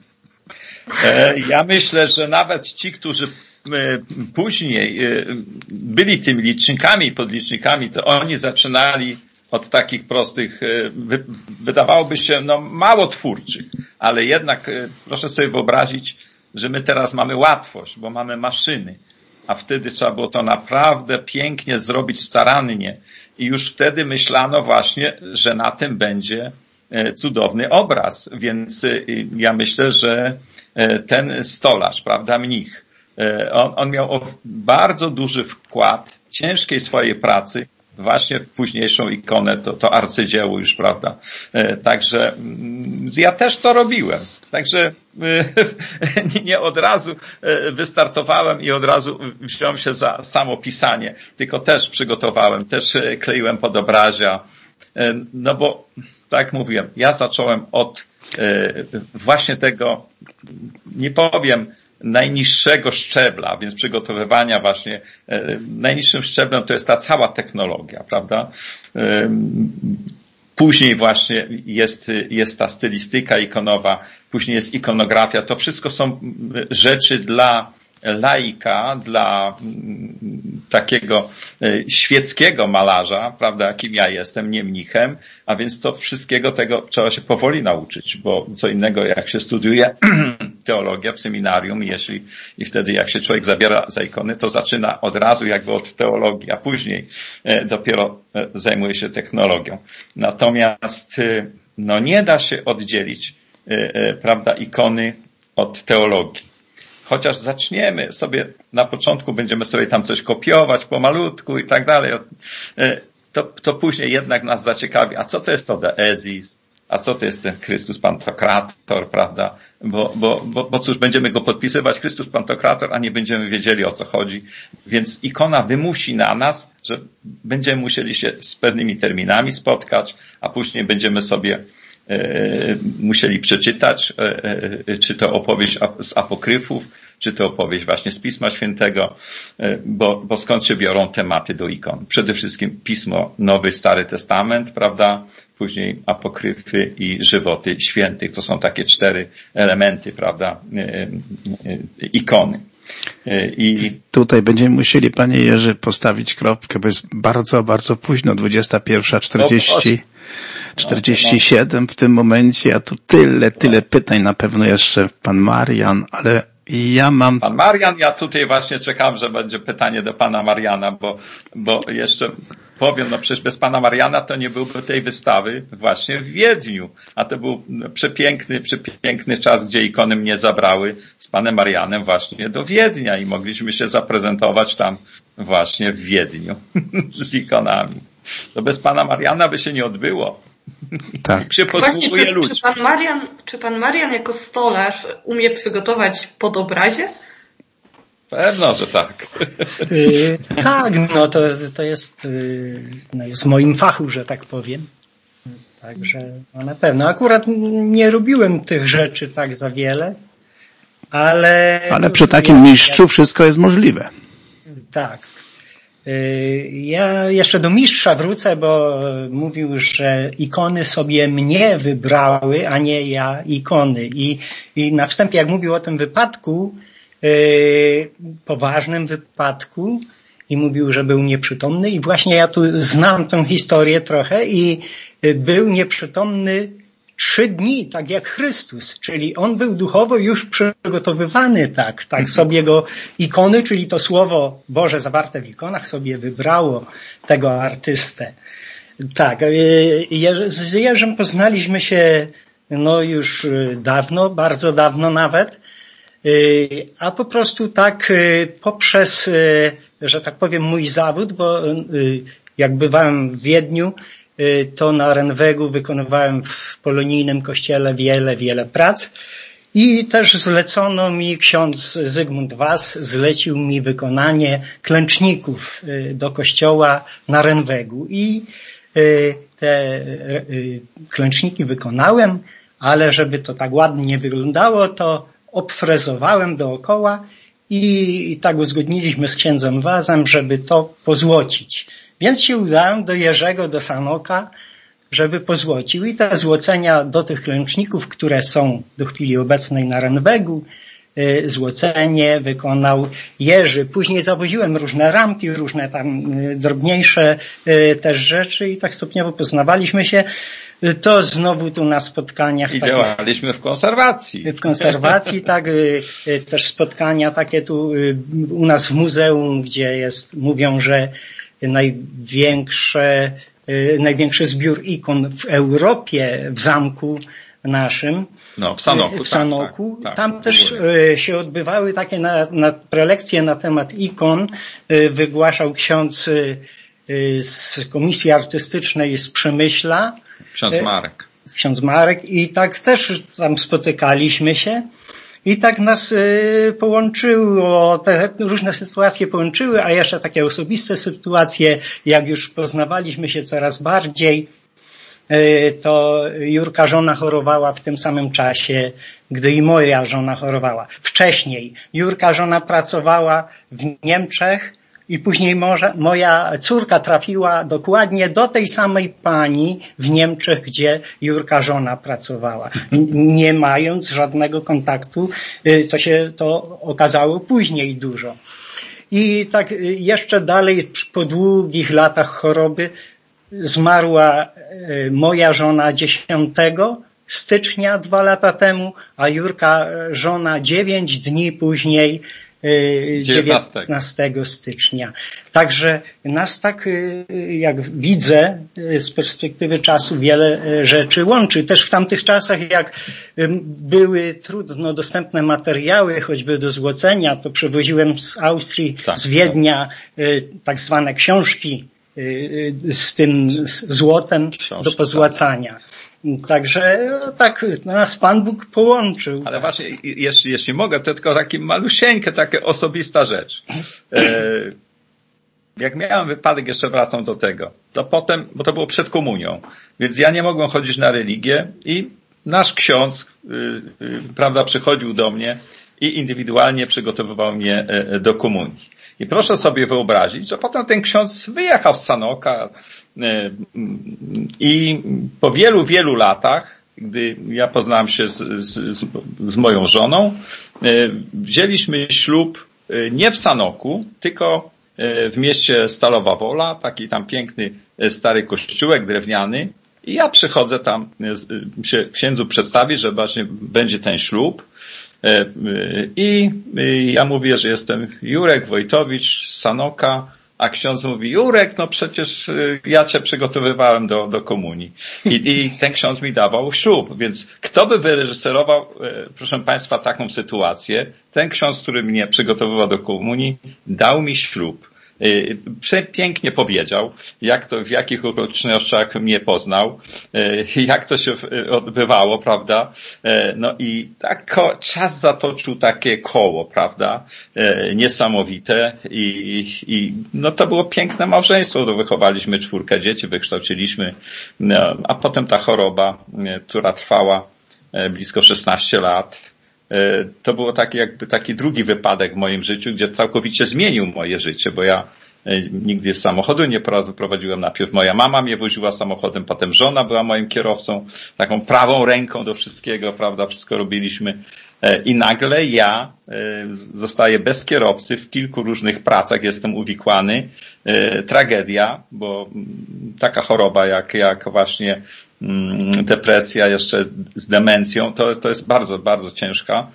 [SPEAKER 6] Ja myślę, że nawet ci, którzy później byli tymi licznikami i podlicznikami, to oni zaczynali od takich prostych, wydawałoby się, mało twórczych, ale jednak proszę sobie wyobrazić, że my teraz mamy łatwość, bo mamy maszyny, a wtedy trzeba było to naprawdę pięknie zrobić, starannie i już wtedy myślano właśnie, że na tym będzie cudowny obraz, więc ja myślę, że ten stolarz, prawda, mnich, on miał bardzo duży wkład ciężkiej swojej pracy właśnie w późniejszą ikonę, to arcydzieło już, prawda. Także ja też to robiłem. Także nie od razu wystartowałem i od razu wziąłem się za samo pisanie, tylko też przygotowałem, też kleiłem podobrazia. No bo, tak jak mówiłem, ja zacząłem od właśnie tego, nie powiem, najniższego szczebla, więc przygotowywania właśnie najniższym szczeblem to jest ta cała technologia, prawda? Później właśnie jest ta stylistyka ikonowa, później jest ikonografia. To wszystko są rzeczy dla laika, dla takiego świeckiego malarza, prawda, jakim ja jestem, nie mnichem, a więc to wszystkiego tego trzeba się powoli nauczyć, bo co innego jak się studiuje teologię w seminarium i wtedy jak się człowiek zabiera za ikony, to zaczyna od razu jakby od teologii, a później dopiero zajmuje się technologią. Natomiast nie da się oddzielić, prawda, ikony od teologii. Chociaż zaczniemy sobie, na początku będziemy sobie tam coś kopiować pomalutku i tak dalej, to później jednak nas zaciekawi, a co to jest to deezis, a co to jest ten Chrystus Pantokrator, prawda? Bo cóż, będziemy go podpisywać Chrystus Pantokrator, a nie będziemy wiedzieli, o co chodzi. Więc ikona wymusi na nas, że będziemy musieli się z pewnymi terminami spotkać, a później będziemy sobie musieli przeczytać, czy to opowieść z apokryfów, czy to opowieść właśnie z Pisma Świętego, bo skąd się biorą tematy do ikon? Przede wszystkim Pismo, Nowy, Stary Testament, prawda? Później apokryfy i żywoty świętych. To są takie 4 elementy, prawda? Ikony. I
[SPEAKER 2] tutaj będziemy musieli, panie Jerzy, postawić kropkę, bo jest bardzo, bardzo późno, 21:47 w tym momencie, a tu tyle pytań, na pewno jeszcze pan Marian, ale ja mam...
[SPEAKER 6] Pan Marian, ja tutaj właśnie czekam, że będzie pytanie do pana Mariana, bo jeszcze powiem, przecież bez pana Mariana to nie byłby tej wystawy właśnie w Wiedniu, a to był przepiękny czas, gdzie ikony mnie zabrały z panem Marianem właśnie do Wiednia i mogliśmy się zaprezentować tam właśnie w Wiedniu z ikonami. To bez pana Mariana by się nie odbyło.
[SPEAKER 2] Tak.
[SPEAKER 4] Właśnie, czy pan Marian jako stolarz umie przygotować podobrazie?
[SPEAKER 6] Pewno, że tak.
[SPEAKER 5] Tak, to jest w moim fachu, że tak powiem. Także na pewno. Akurat nie robiłem tych rzeczy tak za wiele, ale
[SPEAKER 2] przy takim mistrzu wszystko jest możliwe.
[SPEAKER 5] Tak. Ja jeszcze do mistrza wrócę, bo mówił, że ikony sobie mnie wybrały, a nie ja ikony. I na wstępie, jak mówił o tym wypadku, poważnym wypadku, i mówił, że był nieprzytomny, i właśnie ja tu znam tę historię trochę, i był nieprzytomny 3 dni, tak jak Chrystus, czyli on był duchowo już przygotowywany, tak sobie go ikony, czyli to Słowo Boże zawarte w ikonach sobie wybrało tego artystę. Tak, z Jerzym poznaliśmy się już dawno, bardzo dawno nawet, a po prostu tak poprzez, że tak powiem, mój zawód, bo jak bywałem w Wiedniu, to na Rennwegu wykonywałem w polonijnym kościele wiele prac i też zlecono mi, ksiądz Zygmunt Was zlecił mi wykonanie klęczników do kościoła na Rennwegu i te klęczniki wykonałem, ale żeby to tak ładnie wyglądało, to obfrezowałem dookoła i tak uzgodniliśmy z księdzem Wazem, żeby to pozłocić. Więc się udałem do Jerzego, do Sanoka, żeby pozłocił. I te złocenia do tych klęczników, które są do chwili obecnej na Rennwegu, złocenie wykonał Jerzy. Później zawoziłem różne ramki, różne tam drobniejsze też rzeczy i tak stopniowo poznawaliśmy się. To znowu tu na spotkaniach.
[SPEAKER 6] I działaliśmy w konserwacji.
[SPEAKER 5] W konserwacji, tak. Też spotkania takie tu u nas w muzeum, gdzie mówią, że największy zbiór ikon w Europie, w zamku naszym.
[SPEAKER 6] No, w Sanoku.
[SPEAKER 5] W Sanoku.
[SPEAKER 6] Tak,
[SPEAKER 5] tam też się odbywały takie prelekcje na temat ikon. Wygłaszał ksiądz z Komisji Artystycznej z Przemyśla. Ksiądz Marek. I tak też tam spotykaliśmy się. I tak nas połączyło, te różne sytuacje połączyły, a jeszcze takie osobiste sytuacje, jak już poznawaliśmy się coraz bardziej, to Jurka żona chorowała w tym samym czasie, gdy i moja żona chorowała. Wcześniej Jurka żona pracowała w Niemczech i później moja córka trafiła dokładnie do tej samej pani w Niemczech, gdzie Jurka żona pracowała. Nie mając żadnego kontaktu, to okazało później dużo. I tak jeszcze dalej, po długich latach choroby, zmarła moja żona 10 stycznia 2 lata temu, a Jurka żona 9 dni później, 19 stycznia. Także nas tak, jak widzę, z perspektywy czasu wiele rzeczy łączy. Też w tamtych czasach, jak były trudno dostępne materiały, choćby do złocenia, to przywoziłem z Austrii, z Wiednia, tak zwane książki z tym złotem do pozłacania. Także tak nas Pan Bóg połączył.
[SPEAKER 6] Ale właśnie, jeśli mogę, to tylko taki malusieńka, taka osobista rzecz. Jak miałem wypadek, jeszcze wracam do tego, to potem, bo to było przed komunią, więc ja nie mogłem chodzić na religię i nasz ksiądz, prawda, przychodził do mnie i indywidualnie przygotowywał mnie do komunii. I proszę sobie wyobrazić, że potem ten ksiądz wyjechał z Sanoka i po wielu latach, gdy ja poznałem się z moją żoną, wzięliśmy ślub nie w Sanoku, tylko w mieście Stalowa Wola, taki tam piękny stary kościółek drewniany. I ja przychodzę tam się księdzu przedstawić, że właśnie będzie ten ślub. I ja mówię, że jestem Jurek Wojtowicz z Sanoka, a ksiądz mówi, Jurek, no przecież ja cię przygotowywałem do komunii. I ten ksiądz mi dawał ślub, więc kto by wyreżyserował, proszę Państwa, taką sytuację? Ten ksiądz, który mnie przygotowywał do komunii, dał mi ślub. Przepięknie powiedział, jak to, w jakich okolicznościach mnie poznał, jak to się odbywało, prawda? No i tak czas zatoczył takie koło, prawda? Niesamowite i no to było piękne małżeństwo, wychowaliśmy 4 dzieci, wykształciliśmy, no, a potem ta choroba, która trwała blisko 16 lat, to było taki drugi wypadek w moim życiu, gdzie całkowicie zmienił moje życie, bo ja nigdy z samochodu nie prowadziłem. Najpierw moja mama mnie woziła samochodem, potem żona była moim kierowcą, taką prawą ręką do wszystkiego, prawda, wszystko robiliśmy. I nagle ja zostaję bez kierowcy w kilku różnych pracach, jestem uwikłany. Tragedia, bo taka choroba jak właśnie depresja jeszcze z demencją, to jest bardzo, bardzo ciężka,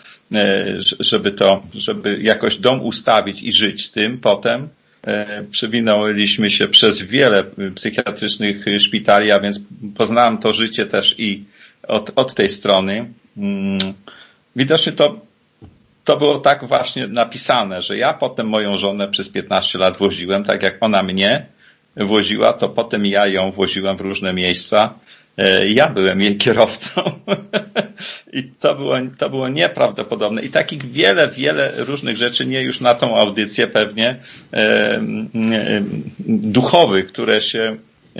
[SPEAKER 6] żeby jakoś dom ustawić i żyć z tym potem. Przewinęliśmy się przez wiele psychiatrycznych szpitali, a więc poznałem to życie też i od tej strony. Widocznie to to było tak właśnie napisane, że ja potem moją żonę przez 15 lat woziłem, tak jak ona mnie woziła, to potem ja ją woziłem w różne miejsca. Ja byłem jej kierowcą i to było nieprawdopodobne. I takich wiele różnych rzeczy, nie już na tą audycję pewnie, duchowych, które się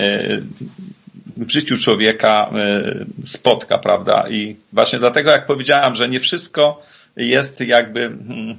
[SPEAKER 6] w życiu człowieka spotka, prawda? I właśnie dlatego, jak powiedziałem, że nie wszystko jest jakby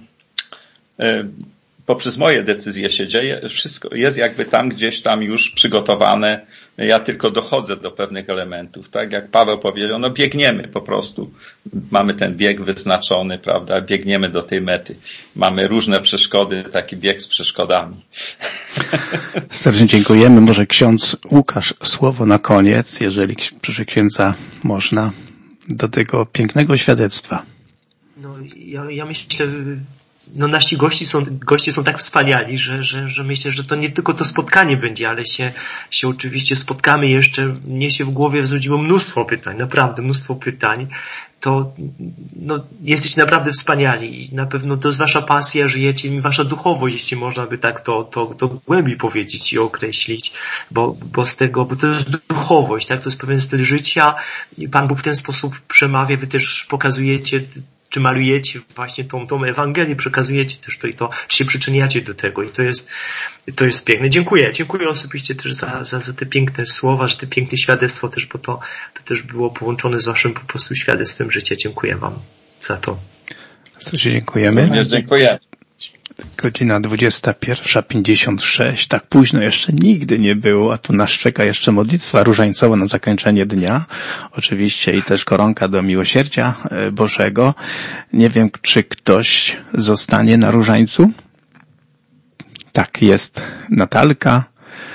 [SPEAKER 6] poprzez moje decyzje się dzieje, wszystko jest jakby tam gdzieś tam już przygotowane, ja tylko dochodzę do pewnych elementów, tak jak Paweł powiedział, no biegniemy po prostu, mamy ten bieg wyznaczony, prawda, biegniemy do tej mety, mamy różne przeszkody, taki bieg z przeszkodami.
[SPEAKER 2] Serdecznie dziękujemy, może ksiądz Łukasz słowo na koniec, jeżeli proszę księdza można, do tego pięknego świadectwa.
[SPEAKER 1] No ja myślę, no nasi goście są tak wspaniali, że myślę, że to nie tylko to spotkanie będzie, ale się oczywiście spotkamy jeszcze, mnie się w głowie wzbudziło mnóstwo pytań, naprawdę mnóstwo pytań. To, no, jesteście naprawdę wspaniali i na pewno to jest wasza pasja, żyjecie i wasza duchowość, jeśli można by tak to głębiej powiedzieć i określić, bo to jest duchowość, tak, to jest pewien styl życia i Pan Bóg w ten sposób przemawia, wy też pokazujecie, czy malujecie właśnie tą Ewangelię, przekazujecie też to i to, czy się przyczyniacie do tego i to jest piękne. Dziękuję osobiście też za te piękne słowa, że te piękne świadectwo też, bo to też było połączone z waszym po prostu świadectwem życia. Dziękuję wam za to.
[SPEAKER 2] Serdecznie dziękujemy.
[SPEAKER 6] Dziękuję.
[SPEAKER 2] Godzina 21:56, tak późno jeszcze nigdy nie było, a tu nas czeka jeszcze modlitwa różańcowa na zakończenie dnia, oczywiście i też koronka do miłosierdzia Bożego. Nie wiem, czy ktoś zostanie na różańcu? Tak, jest Natalka.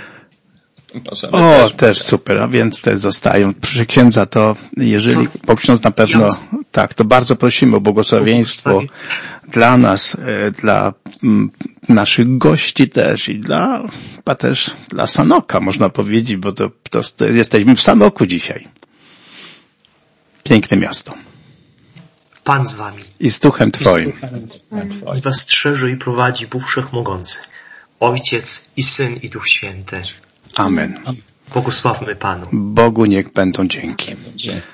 [SPEAKER 2] O, też super, a więc te zostają. Proszę księdza, to jeżeli, bo ksiądz na pewno, tak, to bardzo prosimy o błogosławieństwo dla nas, dla naszych gości też i też dla Sanoka, można powiedzieć, bo to jesteśmy w Sanoku dzisiaj. Piękne miasto.
[SPEAKER 1] Pan z wami.
[SPEAKER 2] I z duchem Twoim.
[SPEAKER 1] I was strzeże i prowadzi Bóg Wszechmogący, Ojciec i Syn i Duch Święty.
[SPEAKER 2] Amen.
[SPEAKER 1] Błogosławmy Panu.
[SPEAKER 2] Bogu niech będą dzięki.